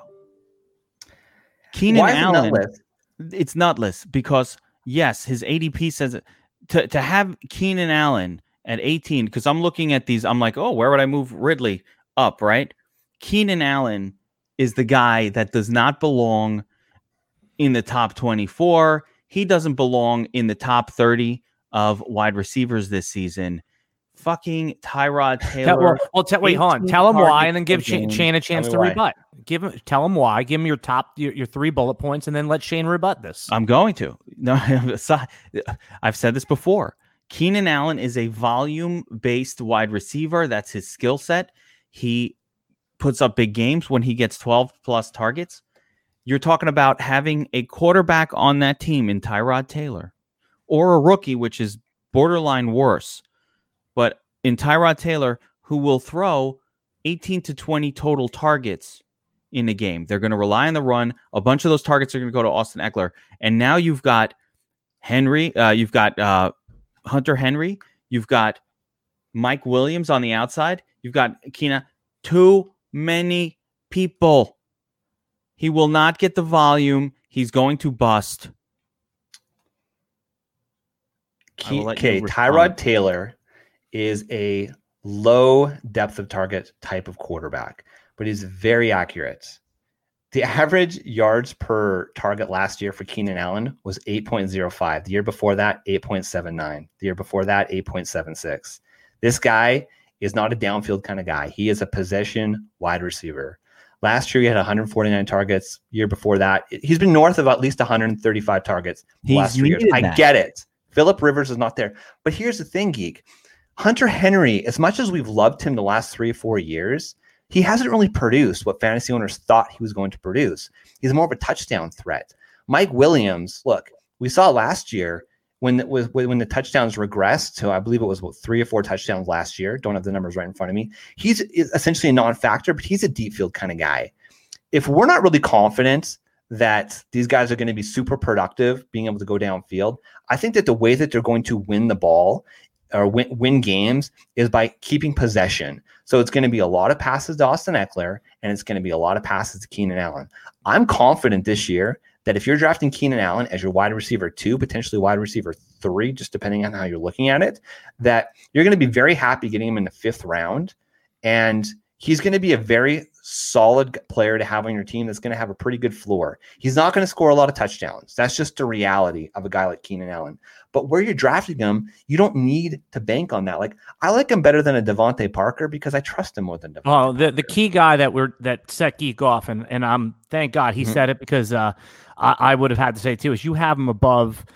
[SPEAKER 2] Keenan Allen, it's nutless because, yes, his ADP says it. To have Keenan Allen at 18, because I'm looking at these, I'm like, oh, where would I move Ridley up, right? Keenan Allen is the guy that does not belong in the top 24. He doesn't belong in the top 30 of wide receivers this season. Fucking Tyrod Taylor.
[SPEAKER 3] Wait, hold on. Tell him why, and then give Shane a chance to rebut. Tell him why. Give him your 3 bullet points, and then let Shane rebut this.
[SPEAKER 2] I'm going to. No, I've said this before. Keenan Allen is a volume-based wide receiver. That's his skill set. He puts up big games when he gets 12-plus targets. You're talking about having a quarterback on that team in Tyrod Taylor or a rookie, which is borderline worse, but in Tyrod Taylor, who will throw 18 to 20 total targets in a game. They're going to rely on the run. A bunch of those targets are going to go to Austin Eckler. And now you've got Henry, you've got Hunter Henry, you've got Mike Williams on the outside, you've got Keenan. Too many people. He will not get the volume. He's going to bust.
[SPEAKER 4] Okay, Tyrod Taylor is a low depth of target type of quarterback, but he's very accurate. The average yards per target last year for Keenan Allen was 8.05. The year before that, 8.79. The year before that, 8.76. This guy is not a downfield kind of guy. He is a possession wide receiver. Last year, he had 149 targets. Year before that, he's been north of at least 135 targets the last 3 years. I get it. Phillip Rivers is not there. But here's the thing, Geek. Hunter Henry, as much as we've loved him the last 3 or 4 years, he hasn't really produced what fantasy owners thought he was going to produce. He's more of a touchdown threat. Mike Williams, look, we saw last year when the touchdowns regressed to, I believe it was 3 or 4 touchdowns last year. Don't have the numbers right in front of me. He's essentially a non-factor, but he's a deep field kind of guy. If we're not really confident that these guys are going to be super productive, being able to go downfield, I think that the way that they're going to win the ball or win games is by keeping possession. So it's going to be a lot of passes to Austin Eckler, and it's going to be a lot of passes to Keenan Allen. I'm confident this year that if you're drafting Keenan Allen as your wide receiver 2, potentially wide receiver 3, just depending on how you're looking at it, that you're going to be very happy getting him in the 5th round. And he's going to be a very solid player to have on your team that's going to have a pretty good floor. He's not going to score a lot of touchdowns. That's just the reality of a guy like Keenan Allen. But where you're drafting him, you don't need to bank on that. Like, I like him better than a Devontae Parker because I trust him more than Devontae Parker.
[SPEAKER 3] The key guy that set Geek off, and thank God he said it, because I would have had to say it too, is you have him above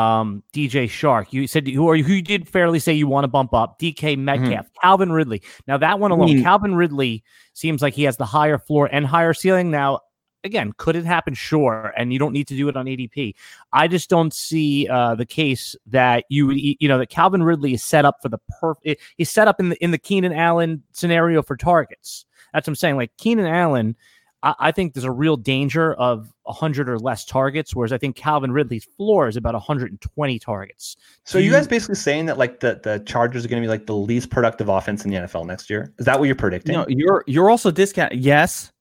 [SPEAKER 3] DJ Shark. You said who you did fairly say you want to bump up DK Metcalf, Calvin Ridley. Now that one alone, Calvin Ridley seems like he has the higher floor and higher ceiling. Now, again, could it happen? Sure, and you don't need to do it on ADP. I just don't see the case that that Calvin Ridley is set up for the perfect. He's set up in the Keenan Allen scenario for targets. That's what I'm saying. Like Keenan Allen, I think there's a real danger of 100 or less targets, whereas I think Calvin Ridley's floor is about 120 targets.
[SPEAKER 4] So you guys basically saying that like the Chargers are going to be like the least productive offense in the NFL next year? Is that what you're predicting?
[SPEAKER 2] No, you're also discounting. Yes.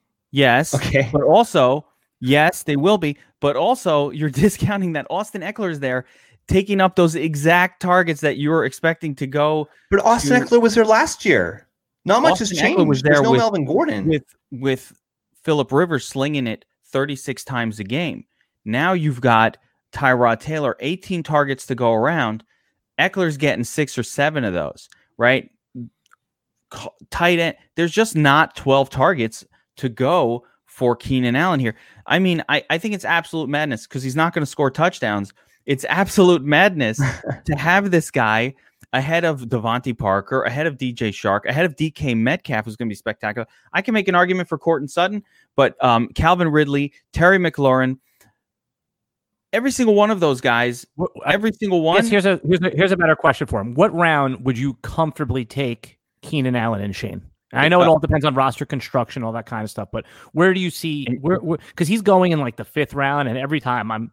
[SPEAKER 4] Okay.
[SPEAKER 2] But also, yes, they will be. But also, you're discounting that Austin Eckler is there, taking up those exact targets that you were expecting to go.
[SPEAKER 4] But Austin Eckler was there last year. Not much has changed. There's no Melvin Gordon
[SPEAKER 2] with Phillip Rivers slinging it 36 times a game. Now you've got Tyrod Taylor, 18 targets to go around. Eckler's getting 6 or 7 of those, right? Tight end. There's just not 12 targets to go for Keenan Allen here. I mean, I think it's absolute madness because he's not going to score touchdowns. It's absolute madness to have this guy ahead of Devontae Parker, ahead of DJ Shark, ahead of DK Metcalf, who's going to be spectacular. I can make an argument for Courtland Sutton, but Calvin Ridley, Terry McLaurin, every single one of those guys, every single one.
[SPEAKER 3] Here's a better question for him. What round would you comfortably take Keenan Allen and Shane? I know it all depends on roster construction, all that kind of stuff, but where do you see because he's going in like the 5th round, and every time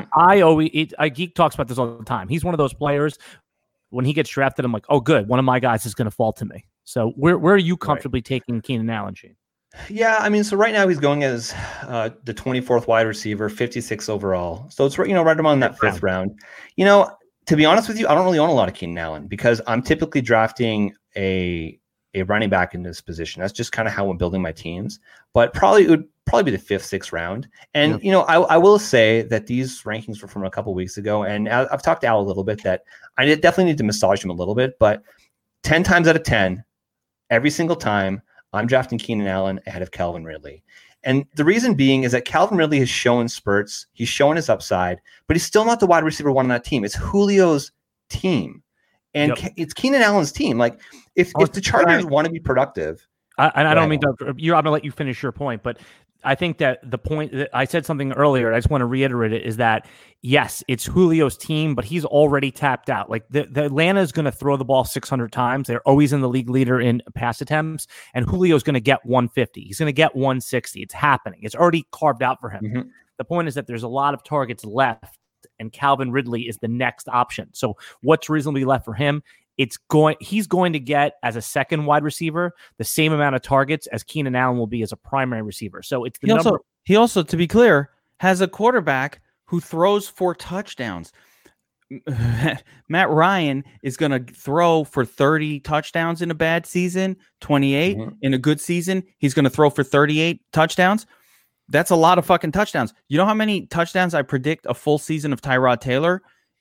[SPEAKER 3] Geek talks about this all the time. He's one of those players. When he gets drafted, I'm like, oh, good. One of my guys is going to fall to me. So where are you comfortably taking Keenan Allen, Shane?
[SPEAKER 4] Yeah, I mean, so right now he's going as the 24th wide receiver, 56 overall. So it's right around that 5th round. To be honest with you, I don't really own a lot of Keenan Allen because I'm typically drafting a running back in this position. That's just kind of how I'm building my teams. But it would probably be the 5th, 6th round. And, I will say that these rankings were from a couple weeks ago. And I've talked to Al a little bit that I definitely need to massage him a little bit. But 10 times out of 10, every single time, I'm drafting Keenan Allen ahead of Calvin Ridley. And the reason being is that Calvin Ridley has shown spurts. He's shown his upside, but he's still not the wide receiver 1 on that team. It's Julio's team, and it's Keenan Allen's team. Like if the Chargers want to be productive,
[SPEAKER 3] I don't mean to. I'm going to let you finish your point, but I think that the point that I said something earlier, I just want to reiterate it, is that yes, it's Julio's team, but he's already tapped out. Like the Atlanta is going to throw the ball 600 times. They're always in the league leader in pass attempts, and Julio's going to get 150. He's going to get 160. It's happening. It's already carved out for him. Mm-hmm. The point is that there's a lot of targets left, and Calvin Ridley is the next option. So what's reasonably left for him? He's going to get, as a second wide receiver, the same amount of targets as Keenan Allen will be as a primary receiver. So it's the number.
[SPEAKER 2] He also, to be clear, has a quarterback who throws for touchdowns. Matt Ryan is going to throw for 30 touchdowns in a bad season, 28 in a good season. He's going to throw for 38 touchdowns. That's a lot of fucking touchdowns. You know how many touchdowns I predict a full season of Tyrod Taylor?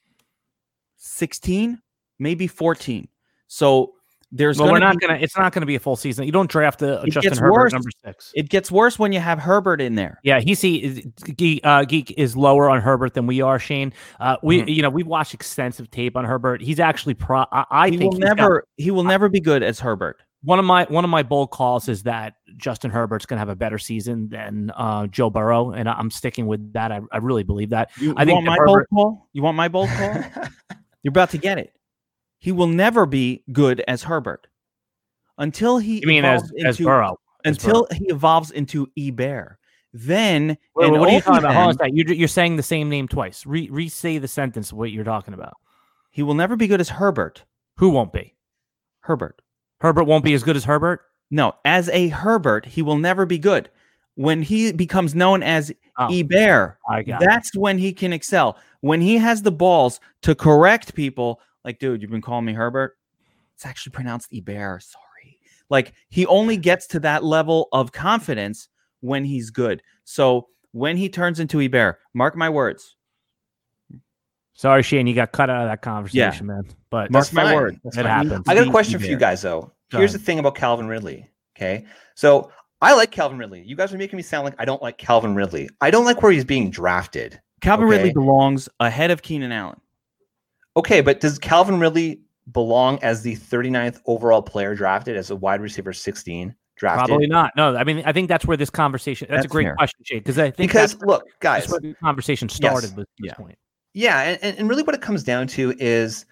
[SPEAKER 2] 16? Maybe 14. So it's not going to be a full season. You don't draft a Justin Herbert number 6.
[SPEAKER 3] It
[SPEAKER 2] gets worse when you have Herbert in there.
[SPEAKER 3] Yeah, Geek is lower on Herbert than we are, Shane. We've watched extensive tape on Herbert. He's actually he will never be good as Herbert. One of my bold calls is that Justin Herbert's going to have a better season than Joe Burrow, and I'm sticking with that. I really believe that.
[SPEAKER 2] You want my bold call? You want my bold call? You're about to get it. He will never be good as Herbert until he.
[SPEAKER 3] You mean as Burrow?
[SPEAKER 2] Until he evolves into Ebert. Then,
[SPEAKER 3] what are you talking about? Hold on, you're saying the same name twice. Re-say the sentence of what you're talking about.
[SPEAKER 2] He will never be good as Herbert.
[SPEAKER 3] Who won't be?
[SPEAKER 2] Herbert.
[SPEAKER 3] Herbert won't be as good as Herbert?
[SPEAKER 2] No, as a Herbert, he will never be good. When he becomes known as Ebert, that's when he can excel. When he has the balls to correct people. Like, dude, you've been calling me Herbert? It's actually pronounced Ebert. Sorry. Like, he only gets to that level of confidence when he's good. So when he turns into Ebert, mark my words.
[SPEAKER 3] Sorry, Shane, you got cut out of that conversation, man. But
[SPEAKER 2] mark my word.
[SPEAKER 3] It happens.
[SPEAKER 4] I got a question for you guys, though. Here's the thing about Calvin Ridley. Okay. So I like Calvin Ridley. You guys are making me sound like I don't like Calvin Ridley. I don't like where he's being drafted.
[SPEAKER 2] Calvin Ridley belongs ahead of Keenan Allen.
[SPEAKER 4] Okay, but does Calvin Ridley belong as the 39th overall player drafted as a wide receiver 16 drafted?
[SPEAKER 3] Probably not. No, I mean, I think that's where this conversation, that's a great question, Jay, because
[SPEAKER 4] look, guys,
[SPEAKER 3] that's where the conversation started with this point.
[SPEAKER 4] Yeah, and really what it comes down to is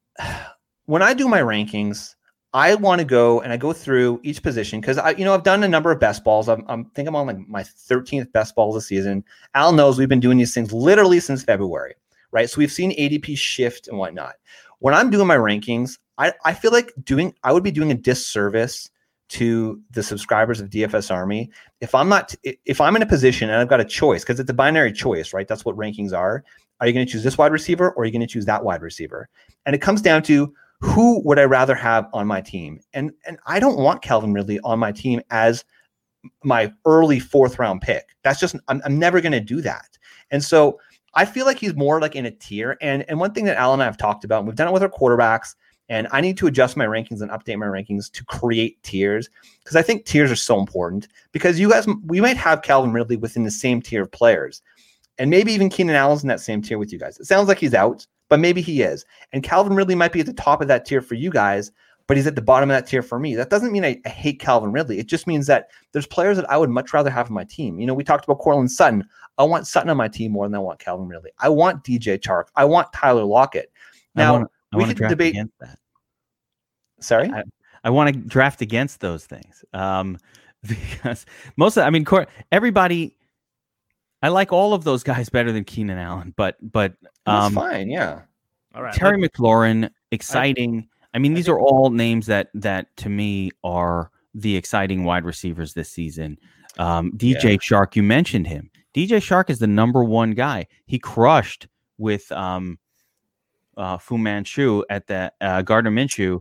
[SPEAKER 4] when I do my rankings, I want to go and I go through each position because I've done a number of best balls. I think I'm on like my 13th best ball of the season. Al knows we've been doing these things literally since February. Right. So we've seen ADP shift and whatnot. When I'm doing my rankings, I feel like I would be doing a disservice to the subscribers of DFS Army if I'm in a position and I've got a choice, because it's a binary choice, right? That's what rankings are. Are you going to choose this wide receiver or are you going to choose that wide receiver? And it comes down to who would I rather have on my team? And I don't want Calvin Ridley on my team as my early 4th round pick. That's just, I'm never going to do that. And so I feel like he's more like in a tier. And one thing that Al and I have talked about, and we've done it with our quarterbacks, and I need to adjust my rankings and update my rankings to create tiers, because I think tiers are so important, because we might have Calvin Ridley within the same tier of players, and maybe even Keenan Allen's in that same tier with you guys. It sounds like he's out, but maybe he is. And Calvin Ridley might be at the top of that tier for you guys, but he's at the bottom of that tier for me. That doesn't mean I hate Calvin Ridley. It just means that there's players that I would much rather have on my team. We talked about Courtland Sutton. I want Sutton on my team more than I want Calvin Ridley. I want DJ Chark. I want Tyler Lockett. Now, we can debate
[SPEAKER 2] against that.
[SPEAKER 4] Sorry?
[SPEAKER 2] I want to draft against those things. Because everybody, I like all of those guys better than Keenan Allen, but
[SPEAKER 4] that's fine, yeah.
[SPEAKER 3] All right.
[SPEAKER 2] Terry McLaurin, exciting. These are all names that to me are the exciting wide receivers this season. DJ Chark, you mentioned him. DJ Chark is the number 1 guy. He crushed with Fu Manchu at the Gardner Minshew.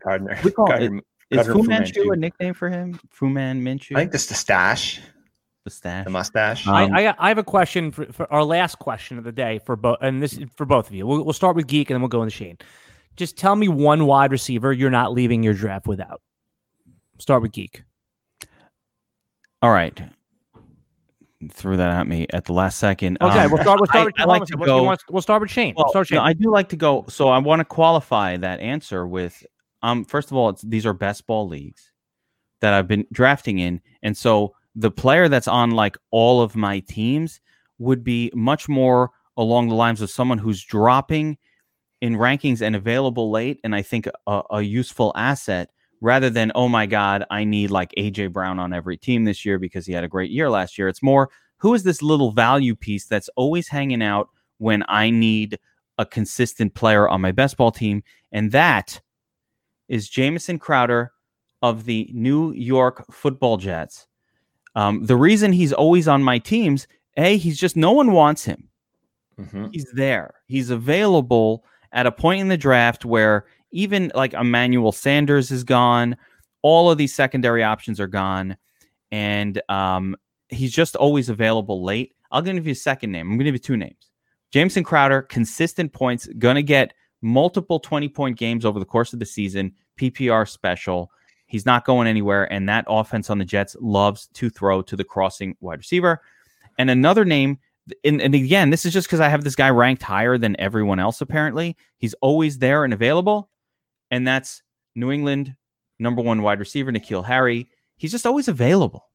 [SPEAKER 2] Is Fu Manchu a nickname for him? Fu Man Minshew?
[SPEAKER 4] I think that's the stash. The mustache.
[SPEAKER 3] I have a question for our last question of the day for both, and this is for both of you. We'll start with Geek and then we'll go into Shane. Just tell me one wide receiver you're not leaving your draft without. Start with Geek.
[SPEAKER 2] All right. threw that at me at the last second.
[SPEAKER 3] Okay, we'll start with we'll start with Shane.
[SPEAKER 2] Well,
[SPEAKER 3] we'll start Shane.
[SPEAKER 2] No, I do like to go. So I want to qualify that answer with, first of all, these are best ball leagues that I've been drafting in, and so the player that's on like all of my teams would be much more along the lines of someone who's dropping in rankings and available late, and I think a useful asset rather than, oh my God, I need like AJ Brown on every team this year because he had a great year last year. It's more, who is this little value piece that's always hanging out when I need a consistent player on my best ball team? And that is Jamison Crowder of the New York Football Jets. The reason he's always on my teams, he's just, no one wants him. Mm-hmm. He's there. He's available at a point in the draft where even like Emmanuel Sanders is gone. All of these secondary options are gone. And he's just always available late. I'll give you a second name. I'm going to give you two names. Jamison Crowder, consistent points, going to get multiple 20-point games over the course of the season, PPR special. He's not going anywhere, and that offense on the Jets loves to throw to the crossing wide receiver. And another name, and again, this is just because I have this guy ranked higher than everyone else, apparently. He's always there and available, and that's New England number 1 wide receiver, N'Keal Harry. He's just always available.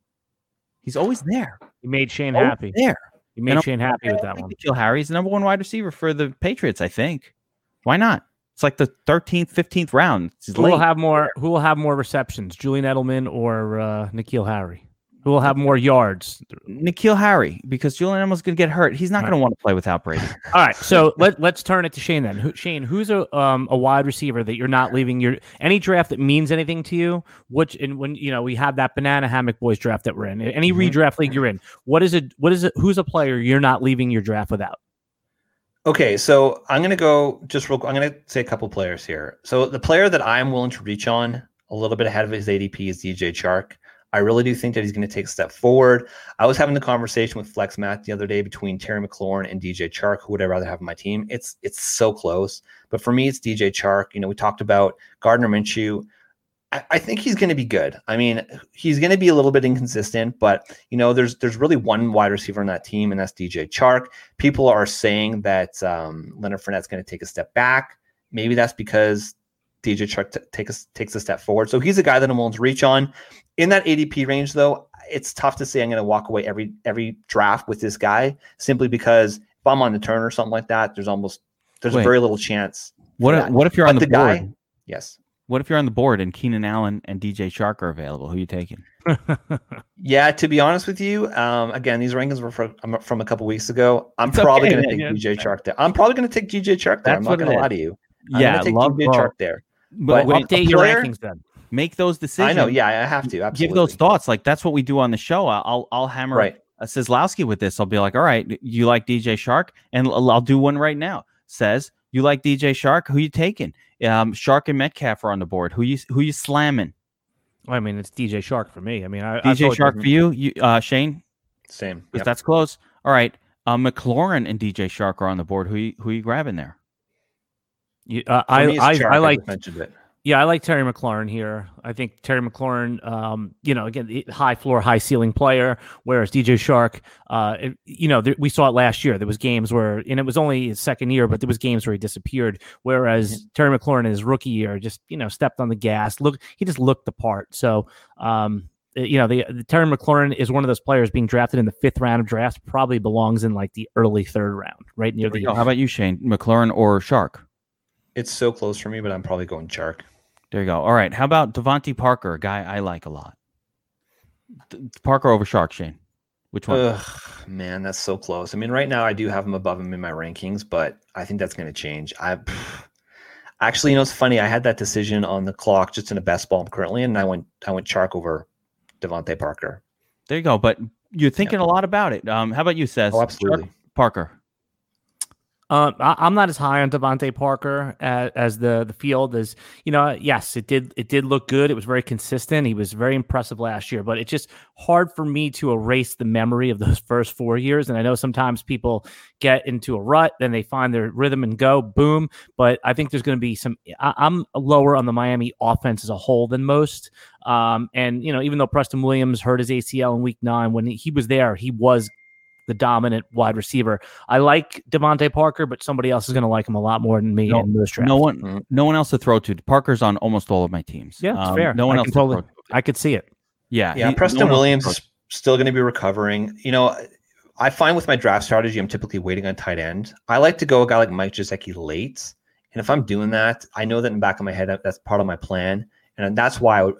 [SPEAKER 2] He's always there.
[SPEAKER 3] You made Shane happy.
[SPEAKER 2] There.
[SPEAKER 3] You made Shane happy with that one.
[SPEAKER 2] N'Keal Harry's the number 1 wide receiver for the Patriots, I think. Why not? It's like the 13th, 15th round.
[SPEAKER 3] Who will have more receptions, Julian Edelman or N'Keal Harry? Who will have more yards?
[SPEAKER 2] N'Keal Harry, because Julian Edelman's going to get hurt. He's not going to want to play without Brady.
[SPEAKER 3] All right, so let's turn it to Shane then. Shane, who's a wide receiver that you're not leaving any draft that means anything to you? When we have that Banana Hammock Boys draft that we're in, any redraft league you're in, who's a player you're not leaving your draft without?
[SPEAKER 4] Okay, so I'm going to go I'm going to say a couple players here. So the player that I'm willing to reach on a little bit ahead of his ADP is DJ Chark. I really do think that he's going to take a step forward. I was having the conversation with Flex Matt the other day between Terry McLaurin and DJ Chark. Who would I rather have on my team? It's so close. But for me, it's DJ Chark. We talked about Gardner Minshew. I think he's going to be good. I mean, he's going to be a little bit inconsistent, but there's really one wide receiver on that team, and that's DJ Chark. People are saying that Leonard Fournette's going to take a step back. Maybe that's because DJ Chark takes a step forward. So he's a guy that I'm willing to reach on. In that ADP range, though, it's tough to say I'm going to walk away every draft with this guy, simply because if I'm on the turn or something like that, there's a very little chance.
[SPEAKER 2] What if you're on the board?
[SPEAKER 4] Guy? Yes.
[SPEAKER 2] What if you're on the board and Keenan Allen and DJ Chark are available? Who are you taking?
[SPEAKER 4] Yeah, to be honest with you, again, these rankings were from a couple weeks ago. I'm probably going to take DJ Chark there. I'm probably going to take DJ Chark there. I'm not going to lie to you. I'm going to take DJ Chark there.
[SPEAKER 3] But update your rankings then.
[SPEAKER 2] Make those decisions.
[SPEAKER 4] I know. Yeah, I have to. Absolutely.
[SPEAKER 2] Give those thoughts. Like, that's what we do on the show. I'll hammer Seslowski with this. I'll be like, all right, you like DJ Chark? And I'll do one right now. Says, you like DJ Chark? Who you taking? Chark and Metcalf are on the board. Who you slamming?
[SPEAKER 3] Well, I mean, it's DJ Chark for me. I mean,
[SPEAKER 2] DJ Chark for you, Shane?
[SPEAKER 4] Same.
[SPEAKER 2] Because that's close. All right. McLaurin and DJ Chark are on the board. Who you grabbing there?
[SPEAKER 3] I like
[SPEAKER 4] mentioned it.
[SPEAKER 3] Yeah, I like Terry McLaurin here. I think Terry McLaurin, again, high floor, high ceiling player, whereas DJ Chark, we saw it last year. There was games where, and it was only his second year, but there was games where he disappeared, whereas Terry McLaurin in his rookie year just, stepped on the gas. He just looked the part. So, the Terry McLaurin is one of those players being drafted in the 5th round of drafts, probably belongs in like the early 3rd round, right near the.
[SPEAKER 2] How about you, Shane? McLaurin or Chark?
[SPEAKER 4] It's so close for me, but I'm probably going Chark.
[SPEAKER 2] There you go. All right. How about Devontae Parker, a guy I like a lot? Parker over Chark, Shane. Which one?
[SPEAKER 4] Ugh, man, that's so close. I mean, right now I do have him above him in my rankings, but I think that's going to change. Actually, it's funny. I had that decision on the clock just in a best ball currently, and I went Chark over Devontae Parker.
[SPEAKER 2] There you go. But you're thinking a lot about it. How about you, Seth?
[SPEAKER 4] Oh, absolutely.
[SPEAKER 2] Chark, Parker.
[SPEAKER 3] I'm not as high on Devontae Parker as the field is. Yes, it did look good. It was very consistent. He was very impressive last year, but it's just hard for me to erase the memory of those first 4 years. And I know sometimes people get into a rut, then they find their rhythm and go, boom. But I think there's going to be I'm lower on the Miami offense as a whole than most. And even though Preston Williams hurt his ACL in week 9, when he was there, he was the dominant wide receiver. I like Devontae Parker, but somebody else is going to like him a lot more than me in this draft.
[SPEAKER 2] No one else to throw to. Parker's on almost all of my teams.
[SPEAKER 3] Yeah, it's fair.
[SPEAKER 2] No one else to throw to.
[SPEAKER 3] I could see it.
[SPEAKER 2] Yeah.
[SPEAKER 4] Preston Williams is still going to be recovering. I find with my draft strategy, I'm typically waiting on tight end. I like to go a guy like Mike Gesicki late. And if I'm doing that, I know that in the back of my head, that's part of my plan. And that's why,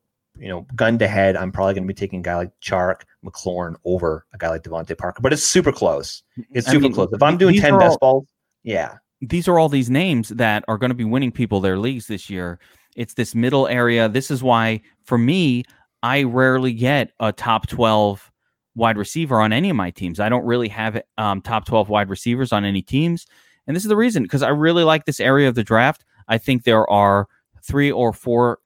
[SPEAKER 4] gun to head, I'm probably going to be taking a guy like Chark McLaurin over a guy like Devontae Parker. But it's super close. It's super close. If I'm doing 10 best balls, yeah.
[SPEAKER 2] These are all these names that are going to be winning people their leagues this year. It's this middle area. This is why, for me, I rarely get a top 12 wide receiver on any of my teams. I don't really have top 12 wide receivers on any teams. And this is the reason, because I really like this area of the draft. I think there are 3 or 4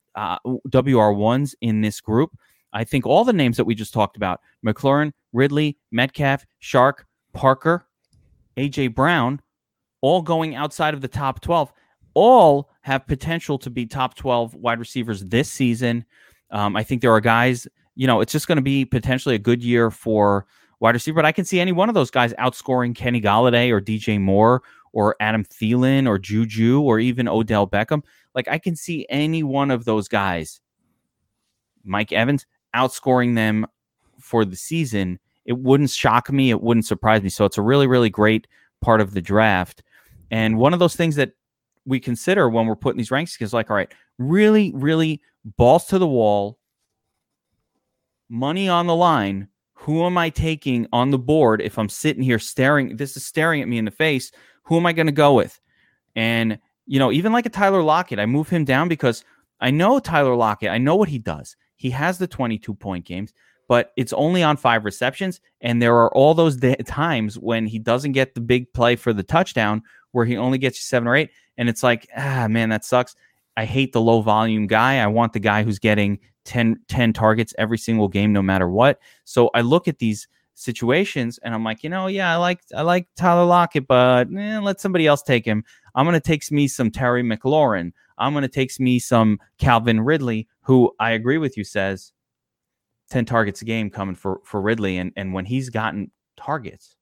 [SPEAKER 2] WR1s in this group. I think all the names that we just talked about, McLaurin, Ridley, Metcalf, Chark, Parker, A.J. Brown, all going outside of the top 12, all have potential to be top 12 wide receivers this season. I think there are guys, it's just going to be potentially a good year for wide receiver, but I can see any one of those guys outscoring Kenny Golladay or DJ Moore or Adam Thielen or Juju or even Odell Beckham. Like, I can see any one of those guys, Mike Evans, outscoring them for the season. It wouldn't shock me. It wouldn't surprise me. So it's a really, really great part of the draft. And one of those things that we consider when we're putting these rankings is like, all right, really, really balls to the wall, money on the line. Who am I taking on the board if I'm sitting here staring at me in the face? Who am I going to go with? And, even like a Tyler Lockett, I move him down because I know Tyler Lockett. I know what he does. He has the 22-point games, but it's only on 5 receptions. And there are all those times when he doesn't get the big play for the touchdown where he only gets you 7 or 8. And it's like, man, that sucks. I hate the low volume guy. I want the guy who's getting 10 targets every single game, no matter what. So I look at these situations and I'm like, I like Tyler Lockett, but let somebody else take him. I'm going to take me some Terry McLaurin. I'm going to take me some Calvin Ridley, who I agree with you says 10 targets a game coming for Ridley. And when he's gotten targets,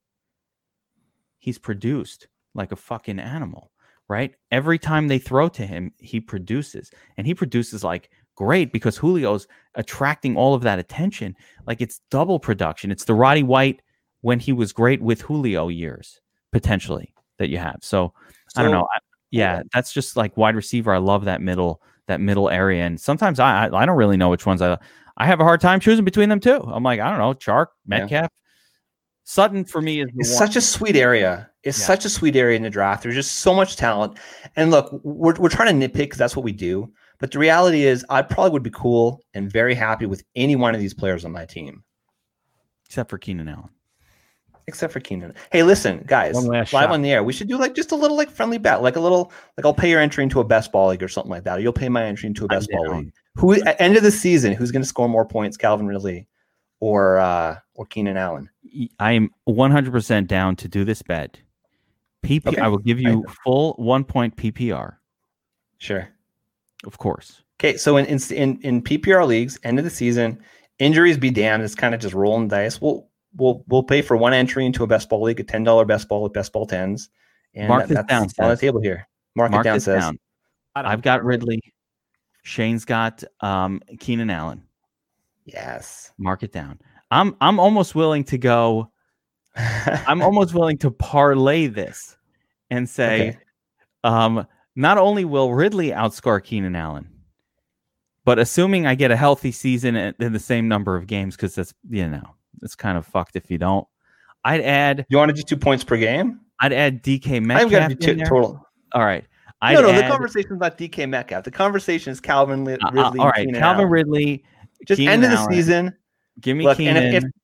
[SPEAKER 2] he's produced like a fucking animal, right? Every time they throw to him, he produces, and he produces like great because Julio's attracting all of that attention. Like, it's double production. It's the Roddy White when he was great with Julio years, potentially, that you have. So I don't know. That's just like wide receiver. I love that middle area. And sometimes I don't really know which ones I have a hard time choosing between them too. I'm like, I don't know, Chark, Metcalf, Sutton for me is
[SPEAKER 4] it's such a sweet area. It's such a sweet area in the draft. There's just so much talent. And look, we're trying to nitpick because that's what we do. But the reality is I probably would be cool and very happy with any one of these players on my team.
[SPEAKER 2] Except for Keenan Allen.
[SPEAKER 4] Hey, listen, guys, live on the air. We should do like just a little like friendly bet, like a little, like I'll pay your entry into a best ball league or something like that. Or you'll pay my entry into a best ball league. Who at end of the season, who's going to score more points, Calvin Ridley or Keenan Allen?
[SPEAKER 2] I am 100% down to do this bet. I will give you full 1 point PPR.
[SPEAKER 4] Sure.
[SPEAKER 2] Of course.
[SPEAKER 4] Okay, so in PPR leagues, end of the season, injuries be damned. It's kind of just rolling dice. We'll pay for one entry into a best ball league, a $10 best ball with best ball 10s, and that's down, on the table here. Mark it down. Says down.
[SPEAKER 2] I've got Ridley. Shane's got Keenan Allen.
[SPEAKER 4] Yes.
[SPEAKER 2] Mark it down. I'm almost willing to go. I'm almost willing to parlay this and say, not only will Ridley outscore Keenan Allen, but assuming I get a healthy season in the same number of games, because that's, it's kind of fucked if you don't. I'd add.
[SPEAKER 4] You want to do 2 points per game?
[SPEAKER 2] I'd add DK Metcalf.
[SPEAKER 4] I've got to do total.
[SPEAKER 2] All right.
[SPEAKER 4] The conversation is about DK Metcalf. The conversation is Calvin Ridley.
[SPEAKER 2] All right, Calvin Ridley.
[SPEAKER 4] Just
[SPEAKER 2] Keenan
[SPEAKER 4] end of the
[SPEAKER 2] Allen.
[SPEAKER 4] season.
[SPEAKER 2] Give me Keenan.
[SPEAKER 4] And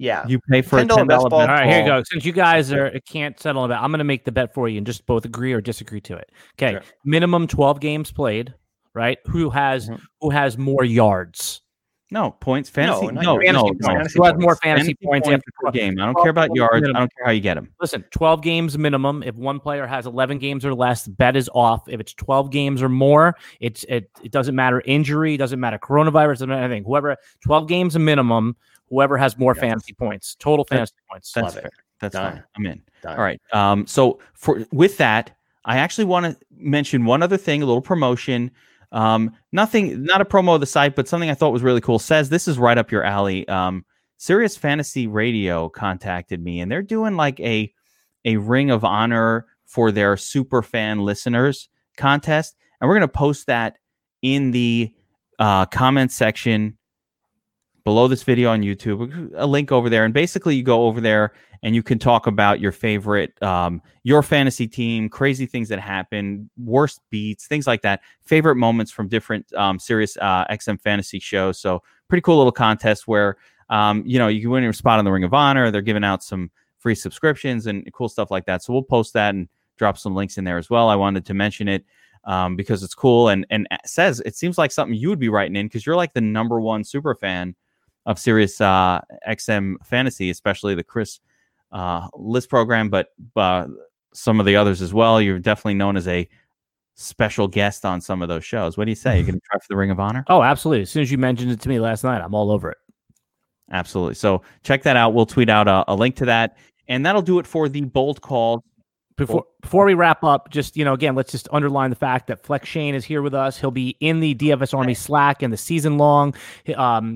[SPEAKER 4] Yeah.
[SPEAKER 2] You pay for a
[SPEAKER 4] $10
[SPEAKER 2] $10
[SPEAKER 4] best
[SPEAKER 2] bet.
[SPEAKER 4] ball.
[SPEAKER 3] All right, here you
[SPEAKER 4] Ball.
[SPEAKER 3] go. Since you guys can't settle on that, I'm going to make the bet for you and just both agree or disagree to it. Okay,
[SPEAKER 4] Sure.
[SPEAKER 3] minimum 12 games played, right? Who has more yards?
[SPEAKER 2] No points. Fantasy.
[SPEAKER 4] not
[SPEAKER 2] No,
[SPEAKER 4] yards.
[SPEAKER 2] no,
[SPEAKER 4] Fantasy
[SPEAKER 2] no.
[SPEAKER 4] points.
[SPEAKER 3] Who has more fantasy points after
[SPEAKER 2] per game. I don't care about yards. I don't care how you get them.
[SPEAKER 3] Listen, 12 games minimum. If one player has 11 games or less, the bet is off. If it's 12 games or more, it doesn't matter injury, doesn't matter coronavirus, doesn't matter anything. Whoever 12 games a minimum, whoever has more fantasy points, total fantasy points.
[SPEAKER 2] That's
[SPEAKER 4] Love
[SPEAKER 2] fair.
[SPEAKER 4] it.
[SPEAKER 2] That's
[SPEAKER 4] Done.
[SPEAKER 2] fine. I'm in.
[SPEAKER 4] Done.
[SPEAKER 2] All right. So with that, I actually want to mention one other thing, a little promotion. Nothing, not a promo of the site, but something I thought was really cool. Says this is right up your alley. Sirius Fantasy Radio contacted me, and they're doing like a Ring of Honor for their super fan listeners contest, and we're going to post that in the comment section below this video on YouTube, a link over there. And basically you go over there and you can talk about your favorite, your fantasy team, crazy things that happen, worst beats, things like that, favorite moments from different Sirius XM fantasy shows. So pretty cool little contest where, you can win your spot on the Ring of Honor. They're giving out some free subscriptions and cool stuff like that. So we'll post that and drop some links in there as well. I wanted to mention it because it's cool and says it seems like something you would be writing in because you're like the number one super fan of Sirius XM Fantasy, especially the Chris Liss program, but some of the others as well. You're definitely known as a special guest on some of those shows. What do you say? You're going to try for the Ring of Honor?
[SPEAKER 3] Oh, absolutely. As soon as you mentioned it to me last night, I'm all over it.
[SPEAKER 2] Absolutely. So check that out. We'll tweet out a link to that. And that'll do it for the Bold Call.
[SPEAKER 3] Before we wrap up, just, again, let's just underline the fact that Flex Shane is here with us. He'll be in the DFS Army Slack in the season long. Like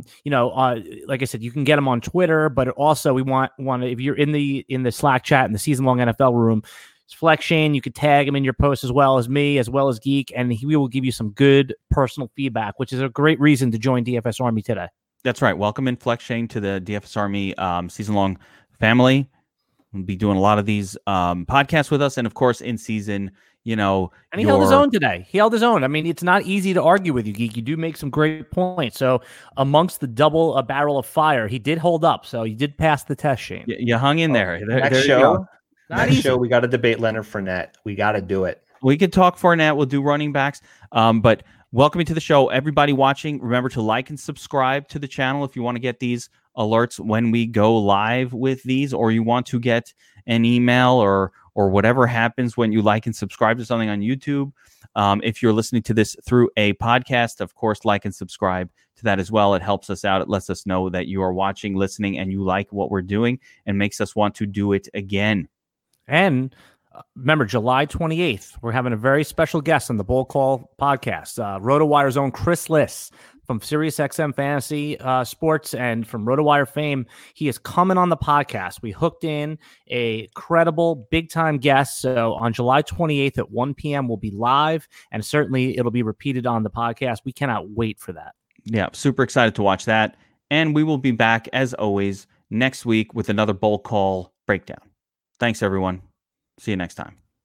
[SPEAKER 3] I said, you can get him on Twitter, but also we want if you're in the Slack chat in the season long NFL room, it's Flex Shane. You could tag him in your post as well as me, as well as Geek, and we will give you some good personal feedback, which is a great reason to join DFS Army today. That's
[SPEAKER 2] right. Welcome in Flex Shane to the DFS Army season long family. We'll be doing a lot of these podcasts with us, and of course, in season, and
[SPEAKER 3] he held his own today. He held his own. I mean, it's not easy to argue with you, Geek. You do make some great points. So, amongst the double barrel of fire, he did hold up. So, you did pass the test, Shane.
[SPEAKER 2] You hung in there.
[SPEAKER 4] Next show, we got to debate Leonard Fournette. We got to do it.
[SPEAKER 2] We could talk Fournette. We'll do running backs. But welcome to the show, everybody watching. Remember to like and subscribe to the channel if you want to get these alerts when we go live with these, or you want to get an email or whatever happens when you like and subscribe to something on YouTube. If you're listening to this through a podcast, of course, like and subscribe to that as well. It helps us out. It lets us know that you are watching, listening, and you like what we're doing and makes us want to do it again.
[SPEAKER 3] And remember, July 28th, we're having a very special guest on the Bold Call podcast, RotoWire's own Chris Liss from SiriusXM Fantasy Sports and from RotoWire fame. He is coming on the podcast. We hooked in a credible, big-time guest. So on July 28th at 1 p.m., we'll be live, and certainly it'll be repeated on the podcast. We cannot wait for that.
[SPEAKER 2] Yeah, super excited to watch that. And we will be back, as always, next week with another Bold Call breakdown. Thanks, everyone. See you next time.